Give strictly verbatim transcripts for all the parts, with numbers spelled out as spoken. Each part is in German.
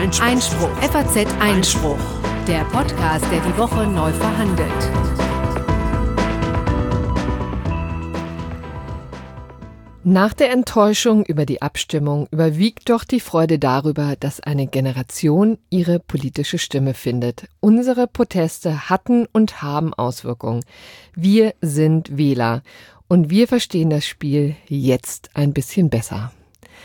Einspruch. Einspruch. F A Z Einspruch. Der Podcast, der die Woche neu verhandelt. Nach der Enttäuschung über die Abstimmung überwiegt doch die Freude darüber, dass eine Generation ihre politische Stimme findet. Unsere Proteste hatten und haben Auswirkungen. Wir sind Wähler und wir verstehen das Spiel jetzt ein bisschen besser.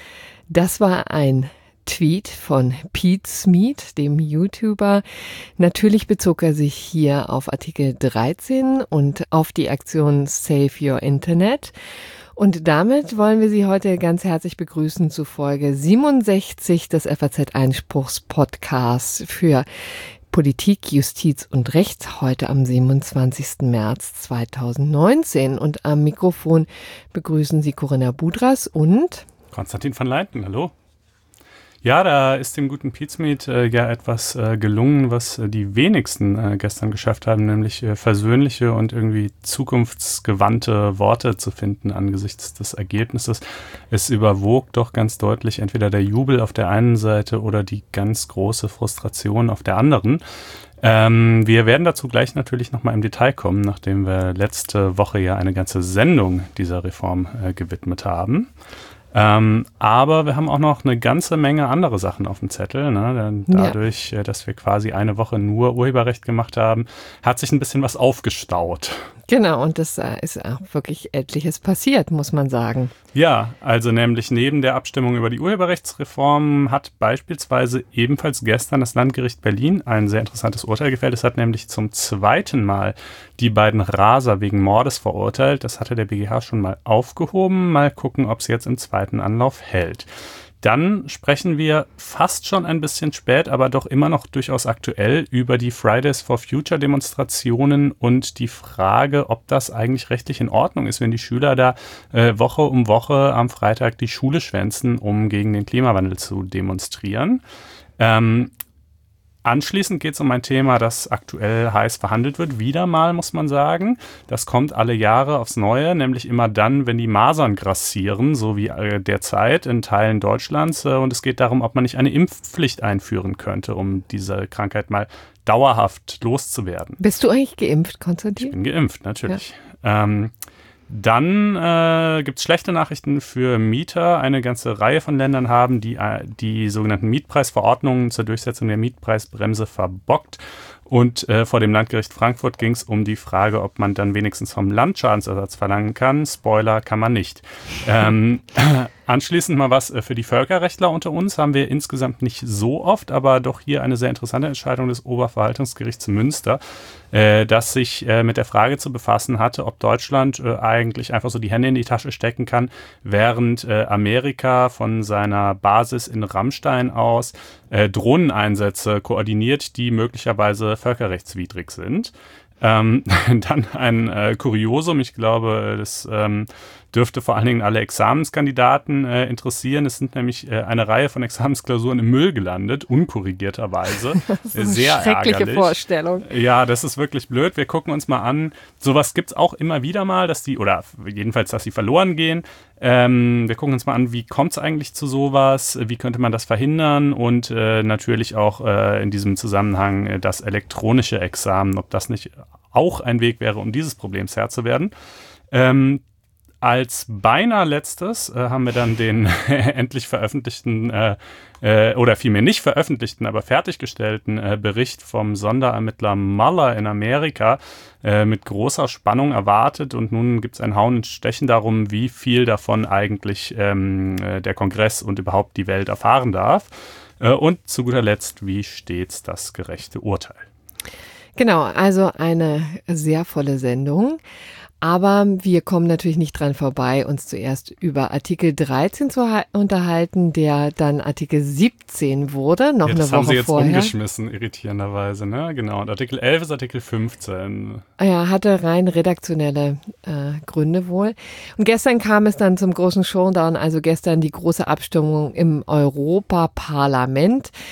Das war ein Tweet von Pete Smith, dem YouTuber. Natürlich bezog er sich hier auf Artikel dreizehn und auf die Aktion Save Your Internet. Und damit wollen wir Sie heute ganz herzlich begrüßen zu Folge siebenundsechzig des F A Z-Einspruchs-Podcasts für Politik, Justiz und Recht, heute am siebenundzwanzigsten März zweitausendneunzehn. Und am Mikrofon begrüßen Sie Corinna Budras und Konstantin van Leiten, hallo. Ja, da ist dem guten Pete Smith äh, ja etwas äh, gelungen, was äh, die wenigsten äh, gestern geschafft haben, nämlich äh, versöhnliche und irgendwie zukunftsgewandte Worte zu finden angesichts des Ergebnisses. Es überwog doch ganz deutlich entweder der Jubel auf der einen Seite oder die ganz große Frustration auf der anderen. Ähm, wir werden dazu gleich natürlich nochmal im Detail kommen, nachdem wir letzte Woche ja eine ganze Sendung dieser Reform äh, gewidmet haben. Ähm, aber wir haben auch noch eine ganze Menge andere Sachen auf dem Zettel. Ne? Dadurch, ja. dass wir quasi eine Woche nur Urheberrecht gemacht haben, hat sich ein bisschen was aufgestaut. Genau, und das äh, ist auch wirklich etliches passiert, muss man sagen. Ja, also nämlich neben der Abstimmung über die Urheberrechtsreform hat beispielsweise ebenfalls gestern das Landgericht Berlin ein sehr interessantes Urteil gefällt. Es hat nämlich zum zweiten Mal die beiden Raser wegen Mordes verurteilt. Das hatte der B G H schon mal aufgehoben. Mal gucken, ob es jetzt im zweiten Anlauf hält. Dann sprechen wir fast schon ein bisschen spät, aber doch immer noch durchaus aktuell über die Fridays for Future Demonstrationen und die Frage, ob das eigentlich rechtlich in Ordnung ist, wenn die Schüler da äh, Woche um Woche am Freitag die Schule schwänzen, um gegen den Klimawandel zu demonstrieren. Ähm, Anschließend geht es um ein Thema, das aktuell heiß verhandelt wird. Wieder mal, muss man sagen. Das kommt alle Jahre aufs Neue, nämlich immer dann, wenn die Masern grassieren, so wie äh, derzeit in Teilen Deutschlands. Äh, und es geht darum, ob man nicht eine Impfpflicht einführen könnte, um diese Krankheit mal dauerhaft loszuwerden. Bist du eigentlich geimpft, Konstantin? Ich bin geimpft, natürlich. Ja. Ähm, Dann äh, gibt es schlechte Nachrichten für Mieter. Eine ganze Reihe von Ländern haben die, äh, die sogenannten Mietpreisverordnungen zur Durchsetzung der Mietpreisbremse verbockt. Und äh, vor dem Landgericht Frankfurt ging es um die Frage, ob man dann wenigstens vom Land Schadensersatz verlangen kann. Spoiler, kann man nicht. Ähm, anschließend mal was für die Völkerrechtler unter uns. Haben wir insgesamt nicht so oft, aber doch hier eine sehr interessante Entscheidung des Oberverwaltungsgerichts Münster, äh, das sich äh, mit der Frage zu befassen hatte, ob Deutschland äh, eigentlich einfach so die Hände in die Tasche stecken kann, während äh, Amerika von seiner Basis in Rammstein aus äh, Drohneneinsätze koordiniert, die möglicherweise völkerrechtswidrig sind. Ähm, dann ein äh, Kuriosum, ich glaube, das ähm, dürfte vor allen Dingen alle Examenskandidaten äh, interessieren. Es sind nämlich äh, eine Reihe von Examensklausuren im Müll gelandet, unkorrigierterweise. Das ist eine sehr schreckliche ärgerlich. Vorstellung. Ja, das ist wirklich blöd. Wir gucken uns mal an. Sowas gibt's auch immer wieder mal, dass die, oder jedenfalls, dass sie verloren gehen. Ähm, wir gucken uns mal an, wie kommt es eigentlich zu sowas? Wie könnte man das verhindern? Und äh, natürlich auch äh, in diesem Zusammenhang äh, das elektronische Examen, ob das nicht auch ein Weg wäre, um dieses Problems Herr zu werden. Ähm, Als beinahe letztes äh, haben wir dann den endlich veröffentlichten äh, äh, oder vielmehr nicht veröffentlichten, aber fertiggestellten äh, Bericht vom Sonderermittler Mueller in Amerika äh, mit großer Spannung erwartet. Und nun gibt es ein Hauen und Stechen darum, wie viel davon eigentlich ähm, äh, der Kongress und überhaupt die Welt erfahren darf. Äh, und zu guter Letzt, wie stets das gerechte Urteil. Genau, also eine sehr volle Sendung. Aber wir kommen natürlich nicht dran vorbei, uns zuerst über Artikel dreizehn zu ha- unterhalten, der dann Artikel siebzehn wurde, noch ja, eine Woche vorher. Das haben Sie jetzt vorher. umgeschmissen, irritierenderweise, ne? Genau, und Artikel elf ist Artikel fünfzehn. Ja, hatte rein redaktionelle äh, Gründe wohl. Und gestern kam es dann zum großen Showdown, also gestern die große Abstimmung im Europaparlament.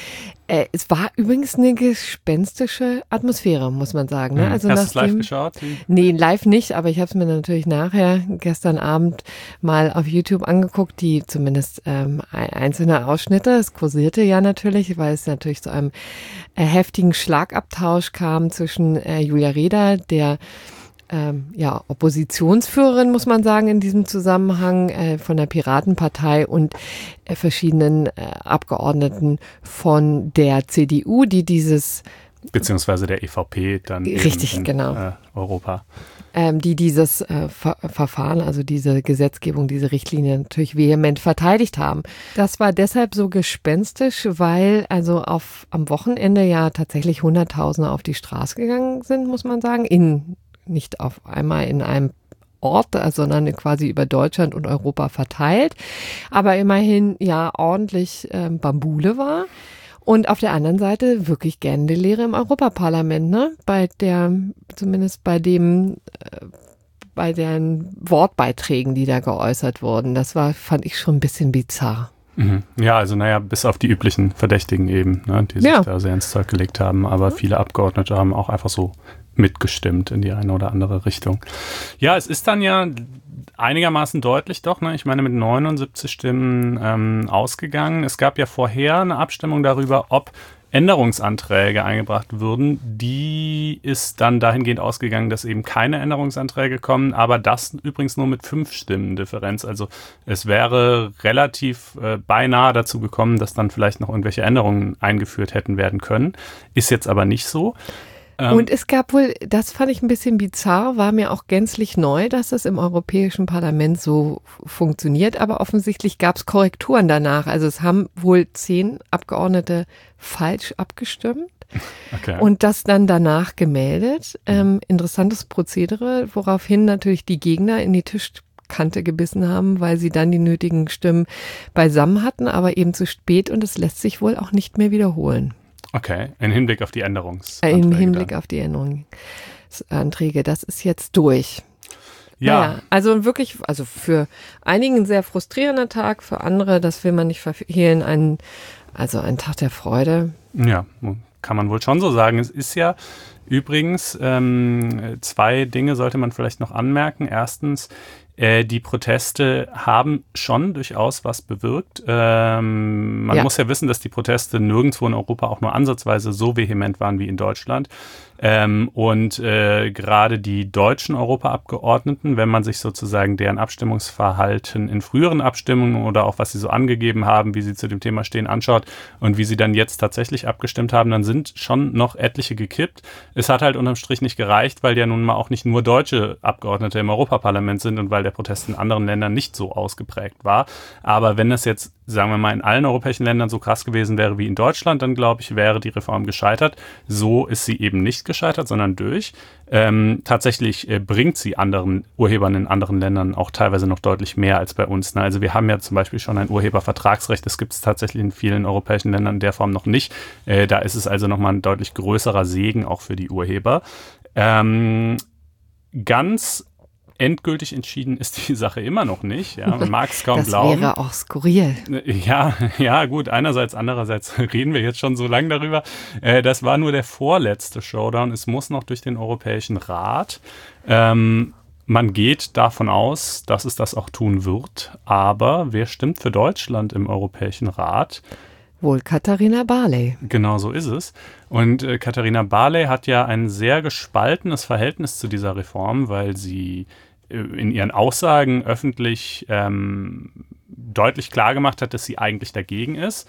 Äh, es war übrigens eine gespenstische Atmosphäre, muss man sagen. Ne? Also Hast du es live nachdem- geschaut? Nee, live nicht, aber ich habe es mir natürlich nachher gestern Abend mal auf YouTube angeguckt, die zumindest ähm, ein- einzelne Ausschnitte. Es kursierte ja natürlich, weil es natürlich zu einem äh, heftigen Schlagabtausch kam zwischen äh, Julia Reda, der ähm, ja, Oppositionsführerin, muss man sagen, in diesem Zusammenhang äh, von der Piratenpartei und äh, verschiedenen äh, Abgeordneten von der C D U, die dieses Beziehungsweise der E V P dann eben Richtig, in genau. äh, Europa. ähm, die dieses äh, Ver Verfahren, also diese Gesetzgebung, diese Richtlinie natürlich vehement verteidigt haben. Das war deshalb so gespenstisch, weil also auf am Wochenende ja tatsächlich Hunderttausende auf die Straße gegangen sind, muss man sagen, in nicht auf einmal in einem Ort, sondern quasi über Deutschland und Europa verteilt, aber immerhin ja ordentlich ähm, Bambule war. Und auf der anderen Seite wirklich gähnende Leere im Europaparlament, ne? Bei der, zumindest bei dem, äh, bei den Wortbeiträgen, die da geäußert wurden. Das war, fand ich schon ein bisschen bizarr. Mhm. Ja, also naja, bis auf die üblichen Verdächtigen eben, ne, die sich Ja. da sehr ins Zeug gelegt haben, aber viele Abgeordnete haben auch einfach so mitgestimmt in die eine oder andere Richtung. Ja, es ist dann ja einigermaßen deutlich doch, ne? Ich meine mit neunundsiebzig Stimmen ähm, ausgegangen. Es gab ja vorher eine Abstimmung darüber, ob Änderungsanträge eingebracht würden. Die ist dann dahingehend ausgegangen, dass eben keine Änderungsanträge kommen, aber das übrigens nur mit fünf Stimmen Differenz. Also es wäre relativ äh, beinahe dazu gekommen, dass dann vielleicht noch irgendwelche Änderungen eingeführt hätten werden können. Ist jetzt aber nicht so. Ähm, Und es gab wohl, das fand ich ein bisschen bizarr, war mir auch gänzlich neu, dass das im Europäischen Parlament so funktioniert, aber offensichtlich gab es Korrekturen danach. Also es haben wohl zehn Abgeordnete falsch abgestimmt okay. und das dann danach gemeldet. Ähm, interessantes Prozedere, woraufhin natürlich die Gegner in die Tischkante gebissen haben, weil sie dann die nötigen Stimmen beisammen hatten, aber eben zu spät und es lässt sich wohl auch nicht mehr wiederholen. Okay, im Hinblick auf die Änderungsanträge. Im Hinblick dann. auf die Änderungsanträge. Das ist jetzt durch. Ja, Naja, also wirklich, also für einigen ein sehr frustrierender Tag, für andere, das will man nicht verhehlen, ein, also ein Tag der Freude. ja, kann man wohl schon so sagen. Es ist ja übrigens, ähm, zwei Dinge sollte man vielleicht noch anmerken. Erstens, äh, die Proteste haben schon durchaus was bewirkt. Ähm, man Ja. muss ja wissen, dass die Proteste nirgendwo in Europa auch nur ansatzweise so vehement waren wie in Deutschland. Ähm, und äh, gerade die deutschen Europaabgeordneten, wenn man sich sozusagen deren Abstimmungsverhalten in früheren Abstimmungen oder auch was sie so angegeben haben, wie sie zu dem Thema stehen, anschaut und wie sie dann jetzt tatsächlich abgestimmt haben, dann sind schon noch etliche gekippt. Es hat halt unterm Strich nicht gereicht, weil ja nun mal auch nicht nur deutsche Abgeordnete im Europaparlament sind und weil der Protest in anderen Ländern nicht so ausgeprägt war. Aber wenn das jetzt, sagen wir mal, in allen europäischen Ländern so krass gewesen wäre wie in Deutschland, dann glaube ich, wäre die Reform gescheitert. So ist sie eben nicht gescheitert, sondern durch. Ähm, tatsächlich äh, bringt sie anderen Urhebern in anderen Ländern auch teilweise noch deutlich mehr als bei uns. Ne? Also wir haben ja zum Beispiel schon ein Urhebervertragsrecht. Das gibt es tatsächlich in vielen europäischen Ländern in der Form noch nicht. Äh, da ist es also nochmal ein deutlich größerer Segen auch für die Urheber. Ähm, ganz endgültig entschieden ist die Sache immer noch nicht. Ja, man mag es kaum Das glauben. wäre auch skurril. Ja, ja, gut. Einerseits, andererseits reden wir jetzt schon so lange darüber. Äh, das war nur der vorletzte Showdown. Es muss noch durch den Europäischen Rat. Ähm, man geht davon aus, dass es das auch tun wird. Aber wer stimmt für Deutschland im Europäischen Rat? Wohl Katharina Barley. Genau so ist es. Und äh, Katharina Barley hat ja ein sehr gespaltenes Verhältnis zu dieser Reform, weil sie äh, in ihren Aussagen öffentlich ähm, deutlich klargemacht hat, dass sie eigentlich dagegen ist,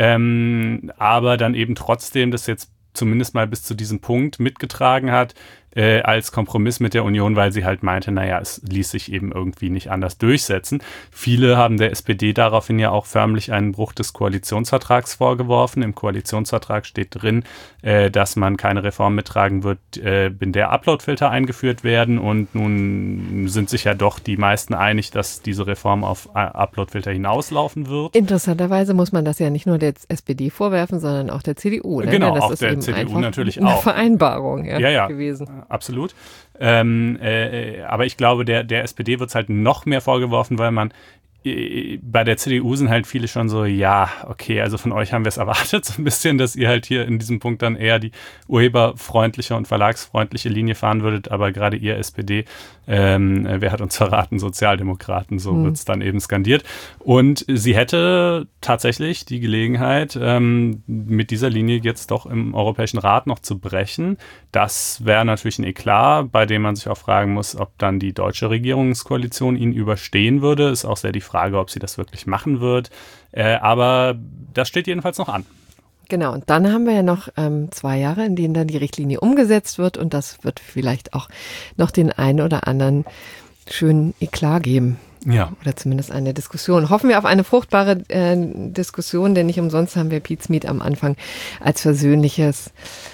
ähm, aber dann eben trotzdem das jetzt zumindest mal bis zu diesem Punkt mitgetragen hat, äh, als Kompromiss mit der Union, weil sie halt meinte, naja, es ließ sich eben irgendwie nicht anders durchsetzen. Viele haben der S P D daraufhin ja auch förmlich einen Bruch des Koalitionsvertrags vorgeworfen. Im Koalitionsvertrag steht drin, äh, dass man keine Reform mittragen wird, äh, in der Uploadfilter eingeführt werden, und nun sind sich ja doch die meisten einig, dass diese Reform auf äh, Uploadfilter hinauslaufen wird. Interessanterweise muss man das ja nicht nur der S P D vorwerfen, sondern auch der C D U. Ne? Genau, das auch ist der eben C D U einfach natürlich eine auch. Vereinbarung ja, Ja, ja. gewesen. Absolut. Ähm, äh, aber ich glaube, der, der S P D wird es halt noch mehr vorgeworfen, weil man bei der C D U sind halt viele schon so, ja, okay, also von euch haben wir es erwartet, so ein bisschen, dass ihr halt hier in diesem Punkt dann eher die urheberfreundliche und verlagsfreundliche Linie fahren würdet, aber gerade ihr S P D, ähm, wer hat uns verraten, Sozialdemokraten, so mhm. wird es dann eben skandiert. Und sie hätte tatsächlich die Gelegenheit, ähm, mit dieser Linie jetzt doch im Europäischen Rat noch zu brechen. Das wäre natürlich ein Eklat, bei dem man sich auch fragen muss, ob dann die deutsche Regierungskoalition ihn überstehen würde. Ist auch sehr die Frage, ob sie das wirklich machen wird. Äh, aber das steht jedenfalls noch an. Genau, und dann haben wir ja noch ähm, zwei Jahre, in denen dann die Richtlinie umgesetzt wird und das wird vielleicht auch noch den einen oder anderen schönen Eklat geben. Ja. Oder zumindest eine Diskussion. Hoffen wir auf eine fruchtbare äh, Diskussion, denn nicht umsonst haben wir Pete's Meet am Anfang als versöhnliches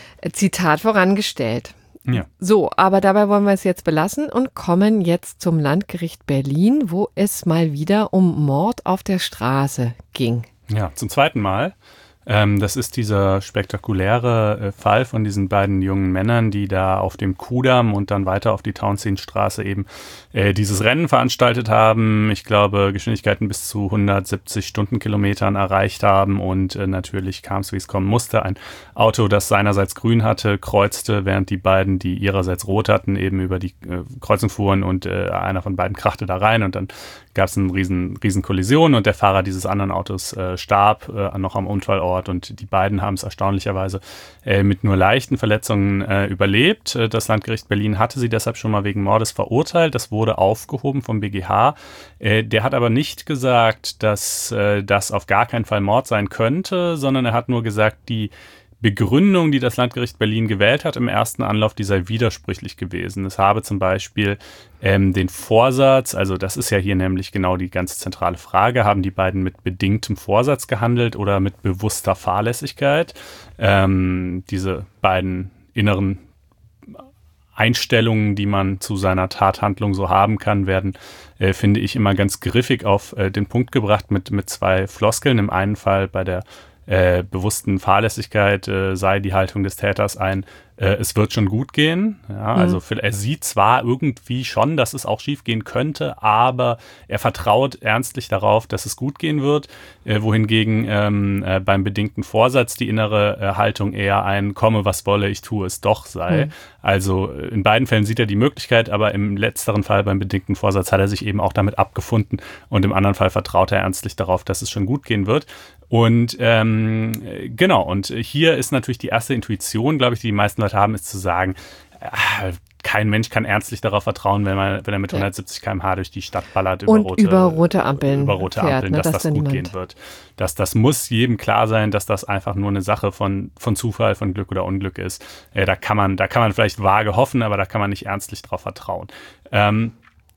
Zitat vorangestellt. Ja. So, aber dabei wollen wir es jetzt belassen und kommen jetzt zum Landgericht Berlin, wo es mal wieder um Mord auf der Straße ging. Ja, zum zweiten Mal. Ähm, das ist dieser spektakuläre äh, Fall von diesen beiden jungen Männern, die da auf dem Kudamm und dann weiter auf die Townsendstraße eben äh, dieses Rennen veranstaltet haben. Ich glaube, Geschwindigkeiten bis zu hundertsiebzig Stundenkilometern erreicht haben und äh, natürlich kam es, wie es kommen musste. Ein Auto, das seinerseits grün hatte, kreuzte, während die beiden, die ihrerseits rot hatten, eben über die äh, Kreuzung fuhren und äh, einer von beiden krachte da rein und dann gab es eine riesen, riesen Kollision und der Fahrer dieses anderen Autos äh, starb äh, noch am Unfallort. Und die beiden haben es erstaunlicherweise äh, mit nur leichten Verletzungen äh, überlebt. Das Landgericht Berlin hatte sie deshalb schon mal wegen Mordes verurteilt. Das wurde aufgehoben vom B G H. Äh, der hat aber nicht gesagt, dass äh, das auf gar keinen Fall Mord sein könnte, sondern er hat nur gesagt, die Begründung, die das Landgericht Berlin gewählt hat im ersten Anlauf, die sei widersprüchlich gewesen. Es habe zum Beispiel ähm, den Vorsatz, also das ist ja hier nämlich genau die ganz zentrale Frage, haben die beiden mit bedingtem Vorsatz gehandelt oder mit bewusster Fahrlässigkeit? Ähm, diese beiden inneren Einstellungen, die man zu seiner Tathandlung so haben kann, werden, äh, finde ich, immer ganz griffig auf äh, den Punkt gebracht mit, mit zwei Floskeln. Im einen Fall bei der Äh, bewussten Fahrlässigkeit äh, sei die Haltung des Täters ein, äh, es wird schon gut gehen. Ja, mhm. Also für, er sieht zwar irgendwie schon, dass es auch schief gehen könnte, aber er vertraut ernstlich darauf, dass es gut gehen wird, äh, wohingegen ähm, äh, beim bedingten Vorsatz die innere äh, Haltung eher ein komme, was wolle, ich tue es doch sei. Mhm. Also in beiden Fällen sieht er die Möglichkeit, aber im letzteren Fall beim bedingten Vorsatz hat er sich eben auch damit abgefunden und im anderen Fall vertraut er ernstlich darauf, dass es schon gut gehen wird. Und ähm, genau, und hier ist natürlich die erste Intuition, glaube ich, die die meisten Leute haben, ist zu sagen, äh, kein Mensch kann ernstlich darauf vertrauen, wenn, man, wenn er mit hundertsiebzig Kilometer pro Stunde durch die Stadt ballert, über und rote, über rote Ampeln, über rote fährt, Ampeln ne, dass, dass das da gut gehen wird. Dass das muss jedem klar sein, dass das einfach nur eine Sache von, von Zufall, von Glück oder Unglück ist. Äh, da kann man, da kann man vielleicht vage hoffen, aber da kann man nicht ernstlich drauf vertrauen. Ähm,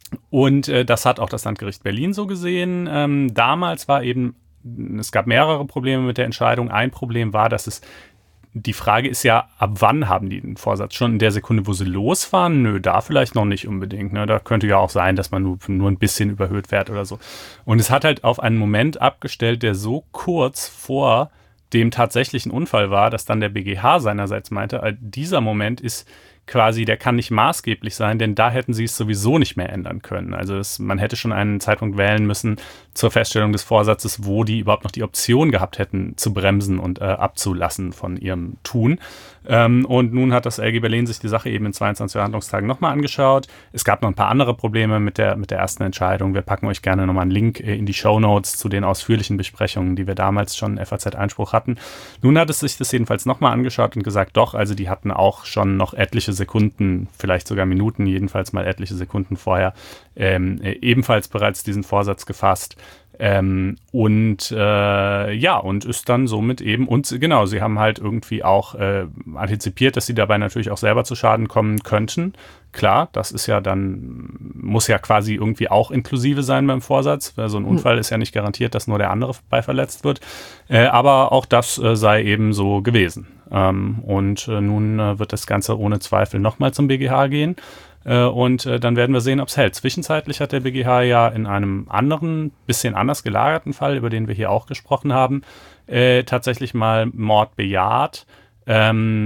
und äh, das hat auch das Landgericht Berlin so gesehen. Ähm, damals war eben Es gab mehrere Probleme mit der Entscheidung. Ein Problem war, dass es, die Frage ist ja, ab wann haben die den Vorsatz? Schon in der Sekunde, wo sie losfahren? Nö, da vielleicht noch nicht unbedingt. Ne? Da könnte ja auch sein, dass man nur, nur ein bisschen überhöht fährt oder so. Und es hat halt auf einen Moment abgestellt, der so kurz vor dem tatsächlichen Unfall war, dass dann der B G H seinerseits meinte, dieser Moment ist quasi, der kann nicht maßgeblich sein, denn da hätten sie es sowieso nicht mehr ändern können. Also es, man hätte schon einen Zeitpunkt wählen müssen zur Feststellung des Vorsatzes, wo die überhaupt noch die Option gehabt hätten, zu bremsen und äh, abzulassen von ihrem Tun. Ähm, und nun hat das L G Berlin sich die Sache eben in zweiundzwanzig Verhandlungstagen nochmal angeschaut. Es gab noch ein paar andere Probleme mit der, mit der ersten Entscheidung. Wir packen euch gerne nochmal einen Link in die Shownotes zu den ausführlichen Besprechungen, die wir damals schon F A Z-Einspruch hatten. Nun hat es sich das jedenfalls nochmal angeschaut und gesagt, doch, also die hatten auch schon noch etliche Sekunden, vielleicht sogar Minuten, jedenfalls mal etliche Sekunden vorher ähm, ebenfalls bereits diesen Vorsatz gefasst. Ähm, und äh, ja, und ist dann somit eben, und genau, sie haben halt irgendwie auch äh, antizipiert, dass sie dabei natürlich auch selber zu Schaden kommen könnten. Klar, das ist ja dann, muss ja quasi irgendwie auch inklusive sein beim Vorsatz. So ein Unfall ist ja nicht garantiert, dass nur der andere bei verletzt wird. Äh, aber auch das äh, sei eben so gewesen. Ähm, und äh, nun äh, wird das Ganze ohne Zweifel nochmal zum B G H gehen. Äh, und äh, dann werden wir sehen, ob es hält. Zwischenzeitlich hat der B G H ja in einem anderen, bisschen anders gelagerten Fall, über den wir hier auch gesprochen haben, äh, tatsächlich mal Mord bejaht. Ähm,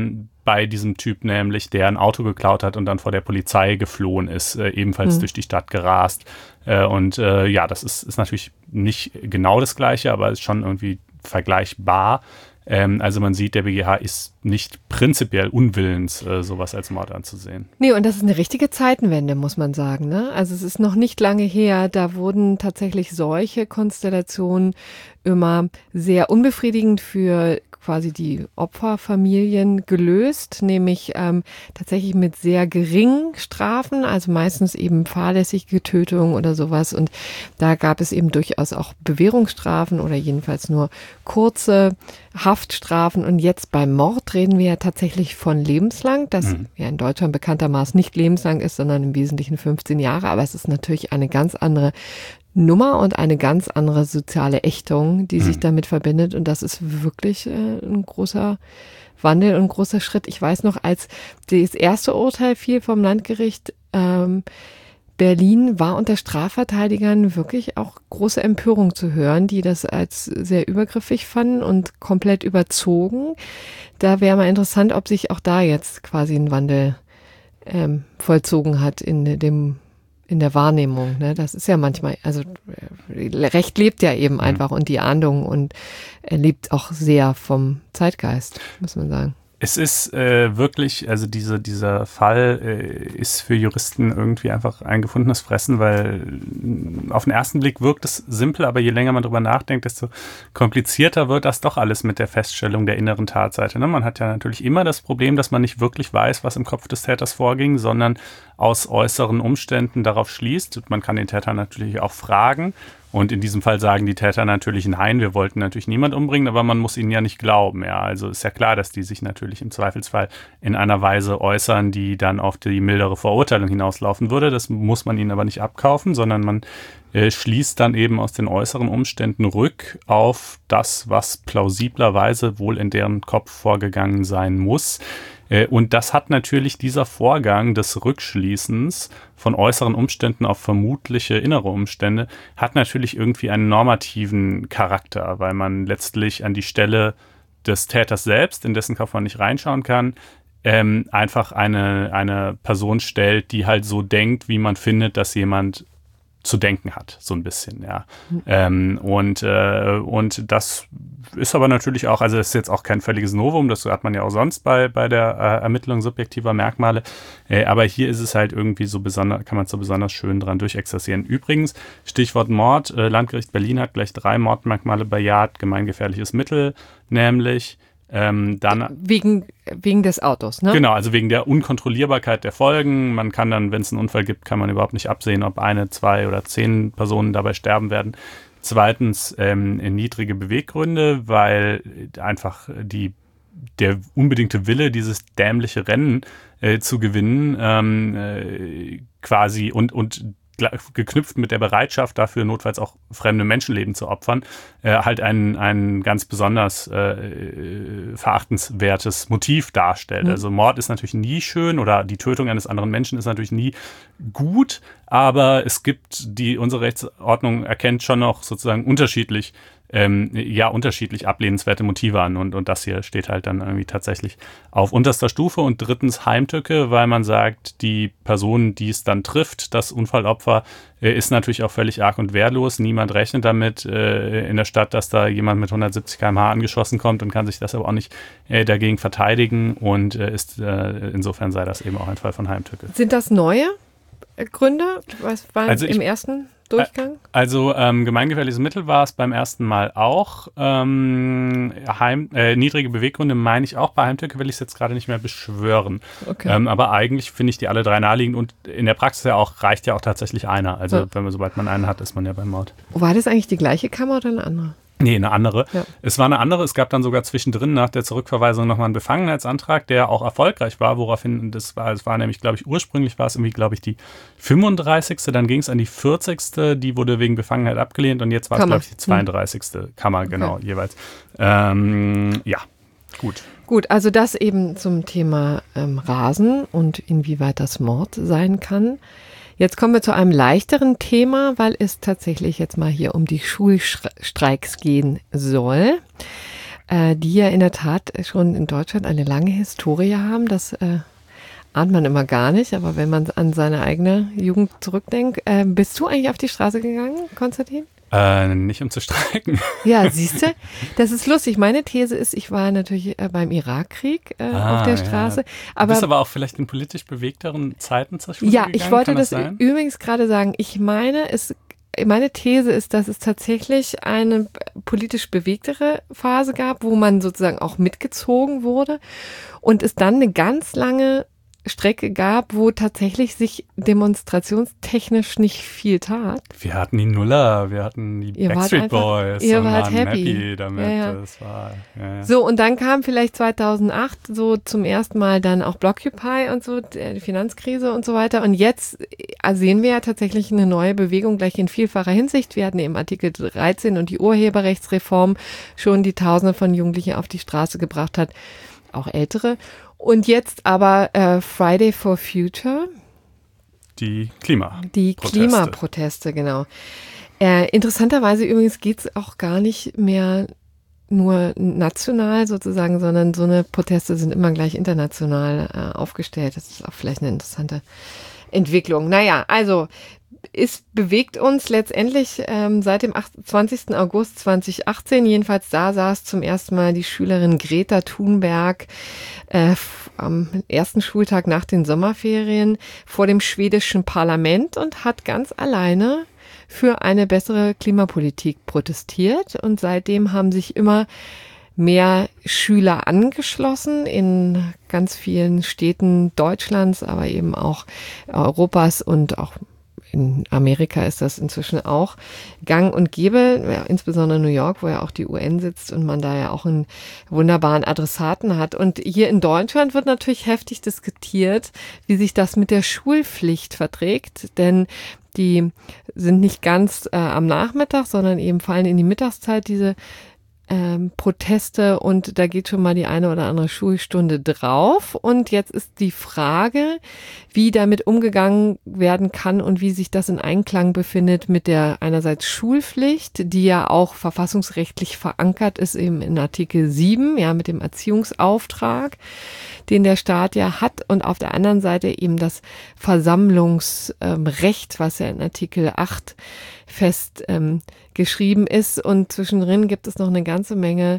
bei diesem Typ nämlich, der ein Auto geklaut hat und dann vor der Polizei geflohen ist, äh, ebenfalls mhm. durch die Stadt gerast. Äh, und äh, ja, das ist, ist natürlich nicht genau das Gleiche, aber ist schon irgendwie vergleichbar. Ähm, also man sieht, der B G H ist nicht prinzipiell unwillens, äh, sowas als Mord anzusehen. Nee, und das ist eine richtige Zeitenwende, muss man sagen, ne? Also es ist noch nicht lange her, da wurden tatsächlich solche Konstellationen immer sehr unbefriedigend für quasi die Opferfamilien gelöst, nämlich ähm, tatsächlich mit sehr geringen Strafen, also meistens eben fahrlässige Tötung oder sowas. Und da gab es eben durchaus auch Bewährungsstrafen oder jedenfalls nur kurze Haftstrafen. Und jetzt beim Mord reden wir ja tatsächlich von lebenslang, das mhm. ja in Deutschland bekanntermaßen nicht lebenslang ist, sondern im Wesentlichen fünfzehn Jahre. Aber es ist natürlich eine ganz andere Nummer und eine ganz andere soziale Ächtung, die mhm. sich damit verbindet. Und das ist wirklich äh, ein großer Wandel und ein großer Schritt. Ich weiß noch, als das erste Urteil fiel vom Landgericht ähm, Berlin, war unter Strafverteidigern wirklich auch große Empörung zu hören, die das als sehr übergriffig fanden und komplett überzogen. Da wäre mal interessant, ob sich auch da jetzt quasi ein Wandel ähm, vollzogen hat in dem in der Wahrnehmung, ne? Das ist ja manchmal, also Recht lebt ja eben einfach und die Ahndung und er lebt auch sehr vom Zeitgeist, muss man sagen. Es ist äh, wirklich, also diese, dieser Fall äh, ist für Juristen irgendwie einfach ein gefundenes Fressen, weil auf den ersten Blick wirkt es simpel, aber je länger man drüber nachdenkt, desto komplizierter wird das doch alles mit der Feststellung der inneren Tatseite. Ne? Man hat ja natürlich immer das Problem, dass man nicht wirklich weiß, was im Kopf des Täters vorging, sondern aus äußeren Umständen darauf schließt. Man kann den Täter natürlich auch fragen. Und in diesem Fall sagen die Täter natürlich nein, wir wollten natürlich niemand umbringen, aber man muss ihnen ja nicht glauben. Ja, also ist ja klar, dass die sich natürlich im Zweifelsfall in einer Weise äußern, die dann auf die mildere Verurteilung hinauslaufen würde. Das muss man ihnen aber nicht abkaufen, sondern man äh, schließt dann eben aus den äußeren Umständen rück auf das, was plausiblerweise wohl in deren Kopf vorgegangen sein muss. Und das hat natürlich dieser Vorgang des Rückschließens von äußeren Umständen auf vermutliche innere Umstände, hat natürlich irgendwie einen normativen Charakter, weil man letztlich an die Stelle des Täters selbst, in dessen Kopf man nicht reinschauen kann, ähm, einfach eine, eine Person stellt, die halt so denkt, wie man findet, dass jemand zu denken hat, so ein bisschen, ja. Mhm. Ähm, und, äh, und das ist aber natürlich auch, also das ist jetzt auch kein völliges Novum, das hat man ja auch sonst bei, bei der äh, Ermittlung subjektiver Merkmale, äh, aber hier ist es halt irgendwie so besonders, kann man so besonders schön dran durchexerzieren. Übrigens, Stichwort Mord, äh, Landgericht Berlin hat gleich drei Mordmerkmale bejaht, gemeingefährliches Mittel, nämlich Ähm, dann wegen, wegen des Autos, ne? Genau, also wegen der Unkontrollierbarkeit der Folgen. Man kann dann, wenn es einen Unfall gibt, kann man überhaupt nicht absehen, ob eine, zwei oder zehn Personen dabei sterben werden. Zweitens ähm, niedrige Beweggründe, weil einfach die der unbedingte Wille, dieses dämliche Rennen äh, zu gewinnen, ähm, äh, quasi und und geknüpft mit der Bereitschaft dafür, notfalls auch fremde Menschenleben zu opfern, äh, halt ein, ein ganz besonders äh, verachtenswertes Motiv darstellt. Mhm. Also Mord ist natürlich nie schön oder die Tötung eines anderen Menschen ist natürlich nie gut, aber es gibt, die unsere Rechtsordnung erkennt schon noch sozusagen unterschiedlich Ähm, ja, unterschiedlich ablehnenswerte Motive an und, und das hier steht halt dann irgendwie tatsächlich auf unterster Stufe. Und drittens Heimtücke, weil man sagt, die Person, die es dann trifft, das Unfallopfer, äh, ist natürlich auch völlig arg und wehrlos. Niemand rechnet damit äh, in der Stadt, dass da jemand mit hundertsiebzig Kilometer pro Stunde angeschossen kommt und kann sich das aber auch nicht äh, dagegen verteidigen und äh, ist äh, insofern sei das eben auch ein Fall von Heimtücke. Sind das neue Gründe? Was war also im ich, ersten Durchgang? Also ähm, gemeingefährliches Mittel war es beim ersten Mal auch. Ähm, Heim, äh, niedrige Beweggründe meine ich auch. Bei Heimtücke will ich es jetzt gerade nicht mehr beschwören. Okay. Ähm, aber eigentlich finde ich die alle drei naheliegend und in der Praxis ja auch reicht ja auch tatsächlich einer. Also ja. wenn man, sobald man einen hat, ist man ja beim Mord. War das eigentlich die gleiche Kammer oder eine andere? Nee, eine andere. Ja. Es war eine andere. Es gab dann sogar zwischendrin nach der Zurückverweisung nochmal einen Befangenheitsantrag, der auch erfolgreich war, woraufhin, das war, es war nämlich, glaube ich, ursprünglich war es irgendwie, glaube ich, die fünfunddreißigste Dann ging es an die vierzigste Die wurde wegen Befangenheit abgelehnt und jetzt war es, glaube ich, die zweiunddreißigste Hm. Kammer, okay. genau, jeweils. Ähm, ja, gut. Gut, also das eben zum Thema ähm, Rasen und inwieweit das Mord sein kann. Jetzt kommen wir zu einem leichteren Thema, weil es tatsächlich jetzt mal hier um die Schulstreiks gehen soll. äh, die ja in der Tat schon in Deutschland eine lange Historie haben. Das äh, ahnt man immer gar nicht, aber wenn man an seine eigene Jugend zurückdenkt, äh, bist du eigentlich auf die Straße gegangen, Konstantin? Äh, nicht um zu streiken. Ja, siehst du, das ist lustig. Meine These ist, ich war natürlich äh, beim Irakkrieg äh, ah, auf der Straße. Ja. Aber, du bist aber auch vielleicht in politisch bewegteren Zeiten zur Schule ja, gegangen? ich wollte Kann das, das sein? übrigens gerade sagen. Ich meine, es Meine These ist, dass es tatsächlich eine politisch bewegtere Phase gab, wo man sozusagen auch mitgezogen wurde und es dann eine ganz lange Strecke gab, wo tatsächlich sich demonstrationstechnisch nicht viel tat. Wir hatten die Nuller, wir hatten die ihr Backstreet einfach, Boys ihr und wart waren happy. happy damit. Ja, ja. Das war, ja, ja. So, und dann kam vielleicht zweitausendacht so zum ersten Mal dann auch Blockupy und so, die Finanzkrise und so weiter. Und jetzt sehen wir ja tatsächlich eine neue Bewegung gleich in vielfacher Hinsicht. Wir hatten eben Artikel dreizehn und die Urheberrechtsreform schon, die Tausende von Jugendlichen auf die Straße gebracht hat, auch ältere. Und jetzt aber äh, Friday for Future. Die Klimaproteste. Die Klimaproteste, genau. Äh, interessanterweise übrigens geht es auch gar nicht mehr nur national sozusagen, sondern so eine Proteste sind immer gleich international äh, aufgestellt. Das ist auch vielleicht eine interessante Entwicklung. Naja, also es bewegt uns letztendlich ähm, seit dem zwanzigsten August zweitausendachtzehn, jedenfalls da saß zum ersten Mal die Schülerin Greta Thunberg äh, am ersten Schultag nach den Sommerferien vor dem schwedischen Parlament und hat ganz alleine für eine bessere Klimapolitik protestiert. Und seitdem haben sich immer mehr Schüler angeschlossen in ganz vielen Städten Deutschlands, aber eben auch Europas und auch in Amerika ist das inzwischen auch gang und gäbe, ja, insbesondere New York, wo ja auch die U N sitzt und man da ja auch einen wunderbaren Adressaten hat. Und hier in Deutschland wird natürlich heftig diskutiert, wie sich das mit der Schulpflicht verträgt, denn die sind nicht ganz äh, am Nachmittag, sondern eben fallen in die Mittagszeit, diese Ähm, Proteste, und da geht schon mal die eine oder andere Schulstunde drauf. Und jetzt ist die Frage, wie damit umgegangen werden kann und wie sich das in Einklang befindet mit der einerseits Schulpflicht, die ja auch verfassungsrechtlich verankert ist, eben in Artikel sieben, ja, mit dem Erziehungsauftrag, den der Staat ja hat, und auf der anderen Seite eben das Versammlungsrecht, was ja in Artikel acht fest ähm, geschrieben ist, und zwischendrin gibt es noch eine ganze Menge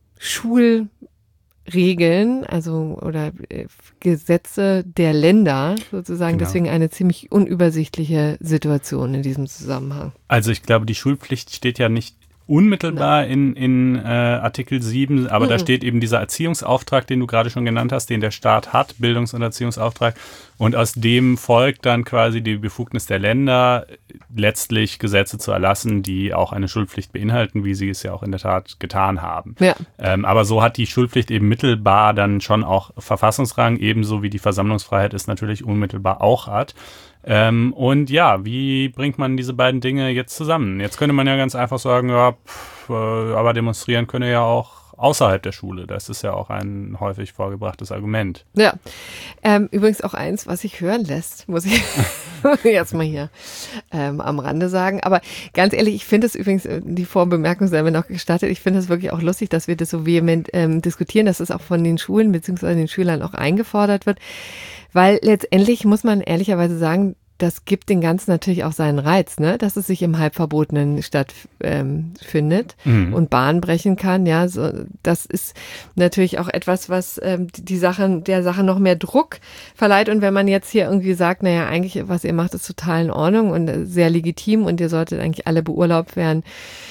Schulregeln, also oder äh, Gesetze der Länder sozusagen, Genau. Deswegen eine ziemlich unübersichtliche Situation in diesem Zusammenhang. Also ich glaube, die Schulpflicht steht ja nicht unmittelbar in, in äh, Artikel sieben, aber mhm. da steht eben dieser Erziehungsauftrag, den du gerade schon genannt hast, den der Staat hat, Bildungs- und Erziehungsauftrag, und aus dem folgt dann quasi die Befugnis der Länder, letztlich Gesetze zu erlassen, die auch eine Schulpflicht beinhalten, wie sie es ja auch in der Tat getan haben. Ja. Ähm, aber so hat die Schulpflicht eben mittelbar dann schon auch Verfassungsrang, ebenso wie die Versammlungsfreiheit es natürlich unmittelbar auch hat. Ähm, und ja, wie bringt man diese beiden Dinge jetzt zusammen? Jetzt könnte man ja ganz einfach sagen, ja, pff, äh, aber demonstrieren könne ja auch außerhalb der Schule. Das ist ja auch ein häufig vorgebrachtes Argument. Ja, ähm, übrigens auch eins, was sich hören lässt, muss ich jetzt mal hier ähm, am Rande sagen. Aber ganz ehrlich, ich finde es übrigens, die Vorbemerkung sei mir noch gestattet, ich finde es wirklich auch lustig, dass wir das so vehement ähm, diskutieren, dass es auch von den Schulen bzw. den Schülern auch eingefordert wird. Weil letztendlich muss man ehrlicherweise sagen, das gibt den Ganzen natürlich auch seinen Reiz, ne, dass es sich im Halbverbotenen stattfindet ähm, mhm. und Bahn brechen kann. Ja, so, das ist natürlich auch etwas, was ähm, die Sache, der Sache noch mehr Druck verleiht. Und wenn man jetzt hier irgendwie sagt, naja, eigentlich, was ihr macht, ist total in Ordnung und sehr legitim und ihr solltet eigentlich alle beurlaubt werden,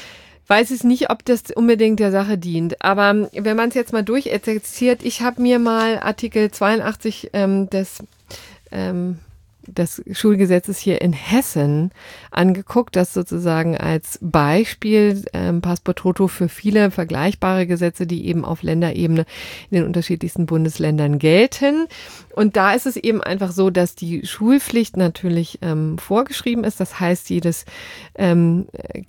weiß ich nicht, ob das unbedingt der Sache dient. Aber wenn man es jetzt mal durchexerziert, ich habe mir mal Artikel zweiundachtzig ähm, des ähm, des Schulgesetzes hier in Hessen angeguckt, das sozusagen als Beispiel ähm, Pass pro Toto für viele vergleichbare Gesetze, die eben auf Länderebene in den unterschiedlichsten Bundesländern gelten. Und da ist es eben einfach so, dass die Schulpflicht natürlich ähm, vorgeschrieben ist. Das heißt, jedes ähm,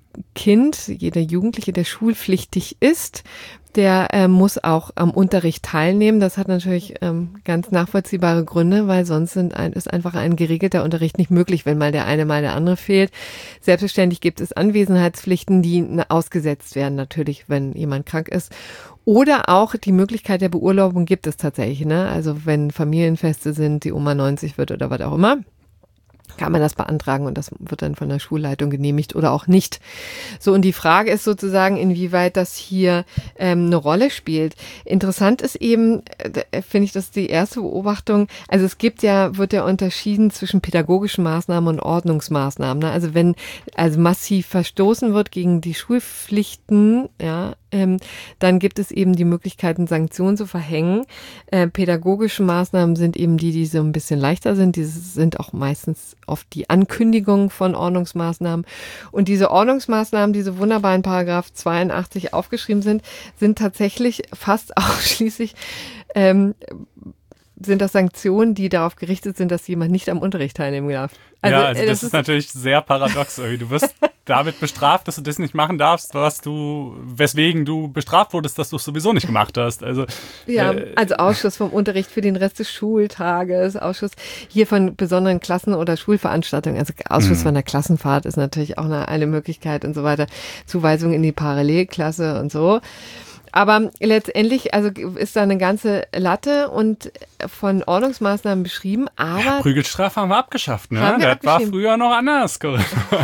Kind, jeder Jugendliche, der schulpflichtig ist, der äh, muss auch am Unterricht teilnehmen. Das hat natürlich ähm, ganz nachvollziehbare Gründe, weil sonst sind ein, ist einfach ein geregelter Unterricht nicht möglich, wenn mal der eine, mal der andere fehlt. Selbstverständlich gibt es Anwesenheitspflichten, die ausgesetzt werden natürlich, wenn jemand krank ist. Oder auch die Möglichkeit der Beurlaubung gibt es tatsächlich, ne? Also wenn Familienfeste sind, die Oma neunzig wird oder was auch immer, kann man das beantragen und das wird dann von der Schulleitung genehmigt oder auch nicht. So, und die Frage ist sozusagen, inwieweit das hier ähm, eine Rolle spielt. Interessant ist eben, äh, finde ich, das ist die erste Beobachtung, also es gibt ja, wird ja unterschieden zwischen pädagogischen Maßnahmen und Ordnungsmaßnahmen. Ne? Also wenn also massiv verstoßen wird gegen die Schulpflichten, ja, ähm, dann gibt es eben die Möglichkeiten, Sanktionen zu verhängen. Äh, pädagogische Maßnahmen sind eben die, die so ein bisschen leichter sind. Die sind auch meistens oft die Ankündigung von Ordnungsmaßnahmen. Und diese Ordnungsmaßnahmen, die so wunderbar in Paragraph zweiundachtzig aufgeschrieben sind, sind tatsächlich fast ausschließlich ähm, sind das Sanktionen, die darauf gerichtet sind, dass jemand nicht am Unterricht teilnehmen darf. Also, ja, also das, das ist, ist natürlich sehr paradox. Du wirst damit bestraft, dass du das nicht machen darfst, was du, weswegen du bestraft wurdest, dass du es sowieso nicht gemacht hast. Also ja, äh, also Ausschluss vom Unterricht für den Rest des Schultages, Ausschluss hier von besonderen Klassen- oder Schulveranstaltungen. Also Ausschluss mhm. von der Klassenfahrt ist natürlich auch eine, eine Möglichkeit und so weiter. Zuweisung in die Parallelklasse und so. Aber letztendlich, also ist da eine ganze Latte und von Ordnungsmaßnahmen beschrieben, aber... Ja, Prügelstrafe haben wir abgeschafft, ne? Haben wir das war früher noch anders. Ja,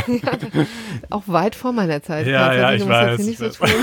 auch weit vor meiner Zeit. Ja, ja, ich weiß. Nicht so tun.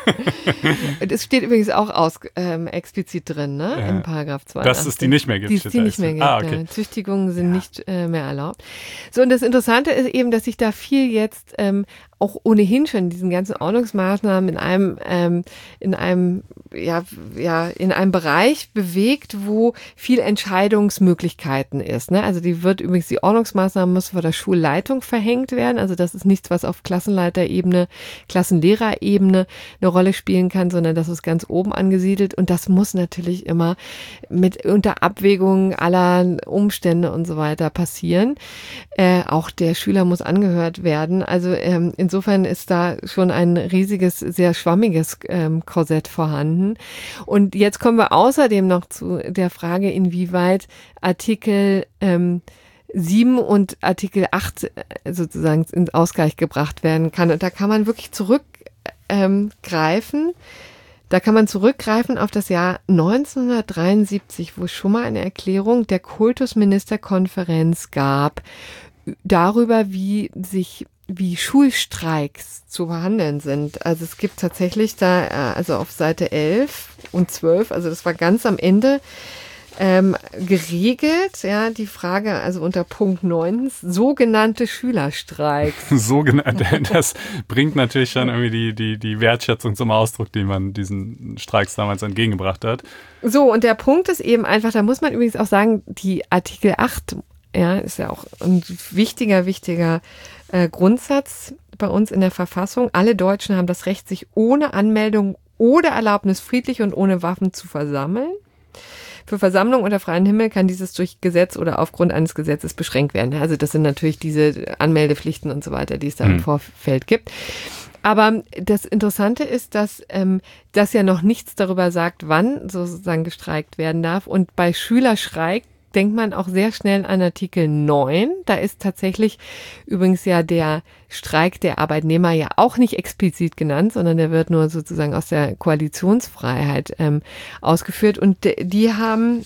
Das steht übrigens auch aus, ähm, explizit drin, ne? Ja. In Paragraph zweiundachtzig. Dass es die nicht mehr gibt. Die es die nicht mehr gibt. Ah, okay. Ja. Züchtigungen sind ja. nicht äh, mehr erlaubt. So, und das Interessante ist eben, dass sich da viel jetzt ähm, auch ohnehin schon diesen ganzen Ordnungsmaßnahmen in einem, ähm, in einem, ja, ja, in einem Bereich bewegt, wo viel Entscheidungsmöglichkeiten ist. Ne? Also die wird übrigens, die Ordnungsmaßnahmen muss von der Schulleitung verhängt werden. Also das ist nichts, was auf Klassenleiterebene, Klassenlehrerebene eine Rolle spielen kann, sondern das ist ganz oben angesiedelt. Und das muss natürlich immer mit unter Abwägung aller Umstände und so weiter passieren. Äh, auch der Schüler muss angehört werden. Also ähm, insofern ist da schon ein riesiges, sehr schwammiges ähm, Korsett vorhanden. Und jetzt kommen wir außerdem noch zu der Frage, inwieweit Artikel ähm, sieben und Artikel acht sozusagen in Ausgleich gebracht werden kann. Und da kann man wirklich zurückgreifen. Ähm, da kann man zurückgreifen auf das Jahr neunzehnhundertdreiundsiebzig, wo es schon mal eine Erklärung der Kultusministerkonferenz gab darüber, wie sich wie Schulstreiks zu behandeln sind. Also es gibt tatsächlich da, also auf Seite elf und zwölf, also das war ganz am Ende ähm, geregelt, ja, die Frage, also unter Punkt neun, sogenannte Schülerstreiks. Sogenannte, das bringt natürlich schon irgendwie die, die, die Wertschätzung zum Ausdruck, die man diesen Streiks damals entgegengebracht hat. So, und der Punkt ist eben einfach, da muss man übrigens auch sagen, die Artikel acht, ja, ist ja auch ein wichtiger, wichtiger äh, Grundsatz bei uns in der Verfassung. Alle Deutschen haben das Recht, sich ohne Anmeldung oder Erlaubnis friedlich und ohne Waffen zu versammeln. Für Versammlung unter freiem Himmel kann dieses durch Gesetz oder aufgrund eines Gesetzes beschränkt werden. Also das sind natürlich diese Anmeldepflichten und so weiter, die es da mhm. im Vorfeld gibt. Aber das Interessante ist, dass ähm, das ja noch nichts darüber sagt, wann sozusagen gestreikt werden darf. Und bei Schülerstreik denkt man auch sehr schnell an Artikel neun. Da ist tatsächlich übrigens ja der Streik der Arbeitnehmer ja auch nicht explizit genannt, sondern der wird nur sozusagen aus der Koalitionsfreiheit ähm, ausgeführt. Und die haben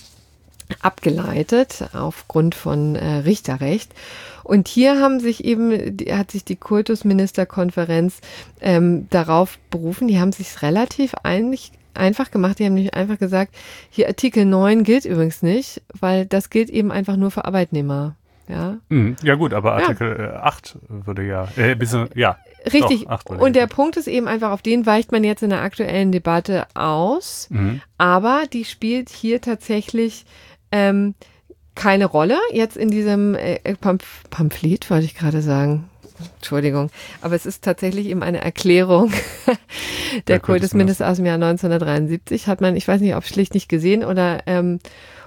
abgeleitet aufgrund von äh, Richterrecht. Und hier haben sich eben, die, hat sich die Kultusministerkonferenz ähm, darauf berufen, die haben sich relativ einig einfach gemacht. Die haben nicht einfach gesagt, hier Artikel neun gilt übrigens nicht, weil das gilt eben einfach nur für Arbeitnehmer. Ja, ja gut, aber Artikel ja. acht würde ja, äh, bisschen, ja. Richtig. Doch, und der Punkt ist eben einfach, auf den weicht man jetzt in der aktuellen Debatte aus. Mhm. Aber die spielt hier tatsächlich ähm, keine Rolle. Jetzt in diesem äh, Pamph- Pamphlet, wollte ich gerade sagen. Entschuldigung, aber es ist tatsächlich eben eine Erklärung der, der Kultusminister aus dem Jahr neunzehnhundertdreiundsiebzig. Hat man, ich weiß nicht, ob schlicht nicht gesehen oder ähm,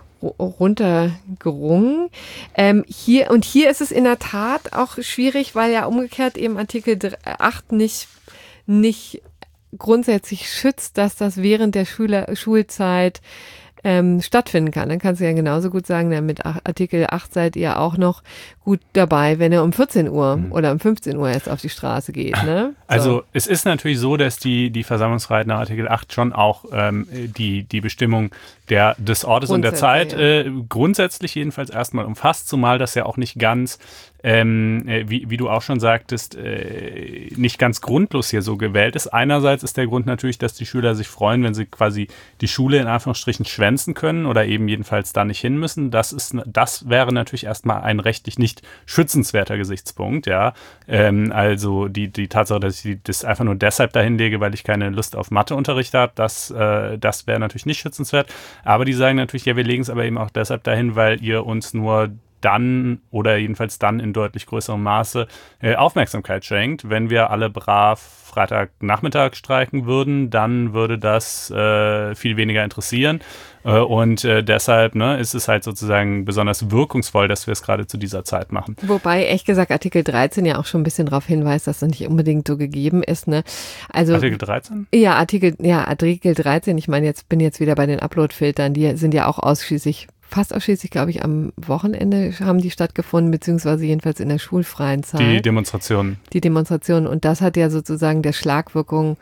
runtergerungen. Ähm, hier, und hier ist es in der Tat auch schwierig, weil ja umgekehrt eben Artikel acht nicht, nicht grundsätzlich schützt, dass das während der Schüler, Schulzeit ähm, stattfinden kann. Dann kannst du ja genauso gut sagen, ja, mit Artikel acht seid ihr auch noch gut dabei, wenn er um vierzehn Uhr mhm. oder um fünfzehn Uhr erst auf die Straße geht. Ne? So. Also es ist natürlich so, dass die, die Versammlungsfreiheit nach Artikel acht schon auch ähm, die, die Bestimmung der, des Ortes und der Zeit äh, grundsätzlich jedenfalls erstmal umfasst, zumal das ja auch nicht ganz, ähm, wie, wie du auch schon sagtest, äh, nicht ganz grundlos hier so gewählt ist. Einerseits ist der Grund natürlich, dass die Schüler sich freuen, wenn sie quasi die Schule in Anführungsstrichen schwänzen können oder eben jedenfalls da nicht hin müssen. Das ist, das wäre natürlich erstmal ein rechtlich nicht schützenswerter Gesichtspunkt, ja. Ähm, also die, die Tatsache, dass ich das einfach nur deshalb dahin lege, weil ich keine Lust auf Matheunterricht habe, das, äh, das wäre natürlich nicht schützenswert. Aber die sagen natürlich, ja, wir legen es aber eben auch deshalb dahin, weil ihr uns nur dann oder jedenfalls dann in deutlich größerem Maße äh, Aufmerksamkeit schenkt. Wenn wir alle brav Freitagnachmittag streiken würden, dann würde das äh, viel weniger interessieren. Äh, und äh, deshalb ne, ist es halt sozusagen besonders wirkungsvoll, dass wir es gerade zu dieser Zeit machen. Wobei, ehrlich gesagt, Artikel dreizehn ja auch schon ein bisschen darauf hinweist, dass das nicht unbedingt so gegeben ist. Ne? Also, Artikel dreizehn? Ja, Artikel, ja, Artikel dreizehn. Ich meine, jetzt bin jetzt wieder bei den Upload-Filtern. Die sind ja auch ausschließlich Fast ausschließlich, glaube ich, am Wochenende haben die stattgefunden, beziehungsweise jedenfalls in der schulfreien Zeit. Die Demonstrationen. Die Demonstrationen. Und das hat ja sozusagen der Schlagwirkung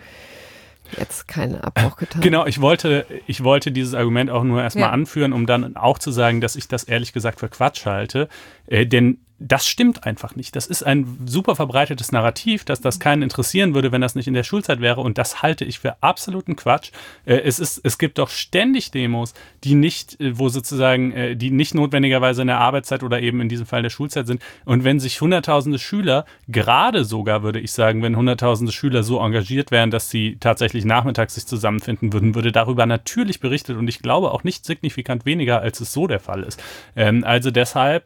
jetzt keinen Abbruch getan. Genau, ich wollte, ich wollte dieses Argument auch nur erstmal ja. anführen, um dann auch zu sagen, dass ich das ehrlich gesagt für Quatsch halte. Äh, denn das stimmt einfach nicht. Das ist ein super verbreitetes Narrativ, dass das keinen interessieren würde, wenn das nicht in der Schulzeit wäre. Und das halte ich für absoluten Quatsch. Äh, es ist, es gibt doch ständig Demos, die nicht, wo sozusagen, äh, die nicht notwendigerweise in der Arbeitszeit oder eben in diesem Fall der Schulzeit sind. Und wenn sich hunderttausende Schüler, gerade sogar würde ich sagen, wenn hunderttausende Schüler so engagiert wären, dass sie tatsächlich nachmittags sich zusammenfinden würden, würde darüber natürlich berichtet. Und ich glaube auch nicht signifikant weniger, als es so der Fall ist. Ähm, also deshalb,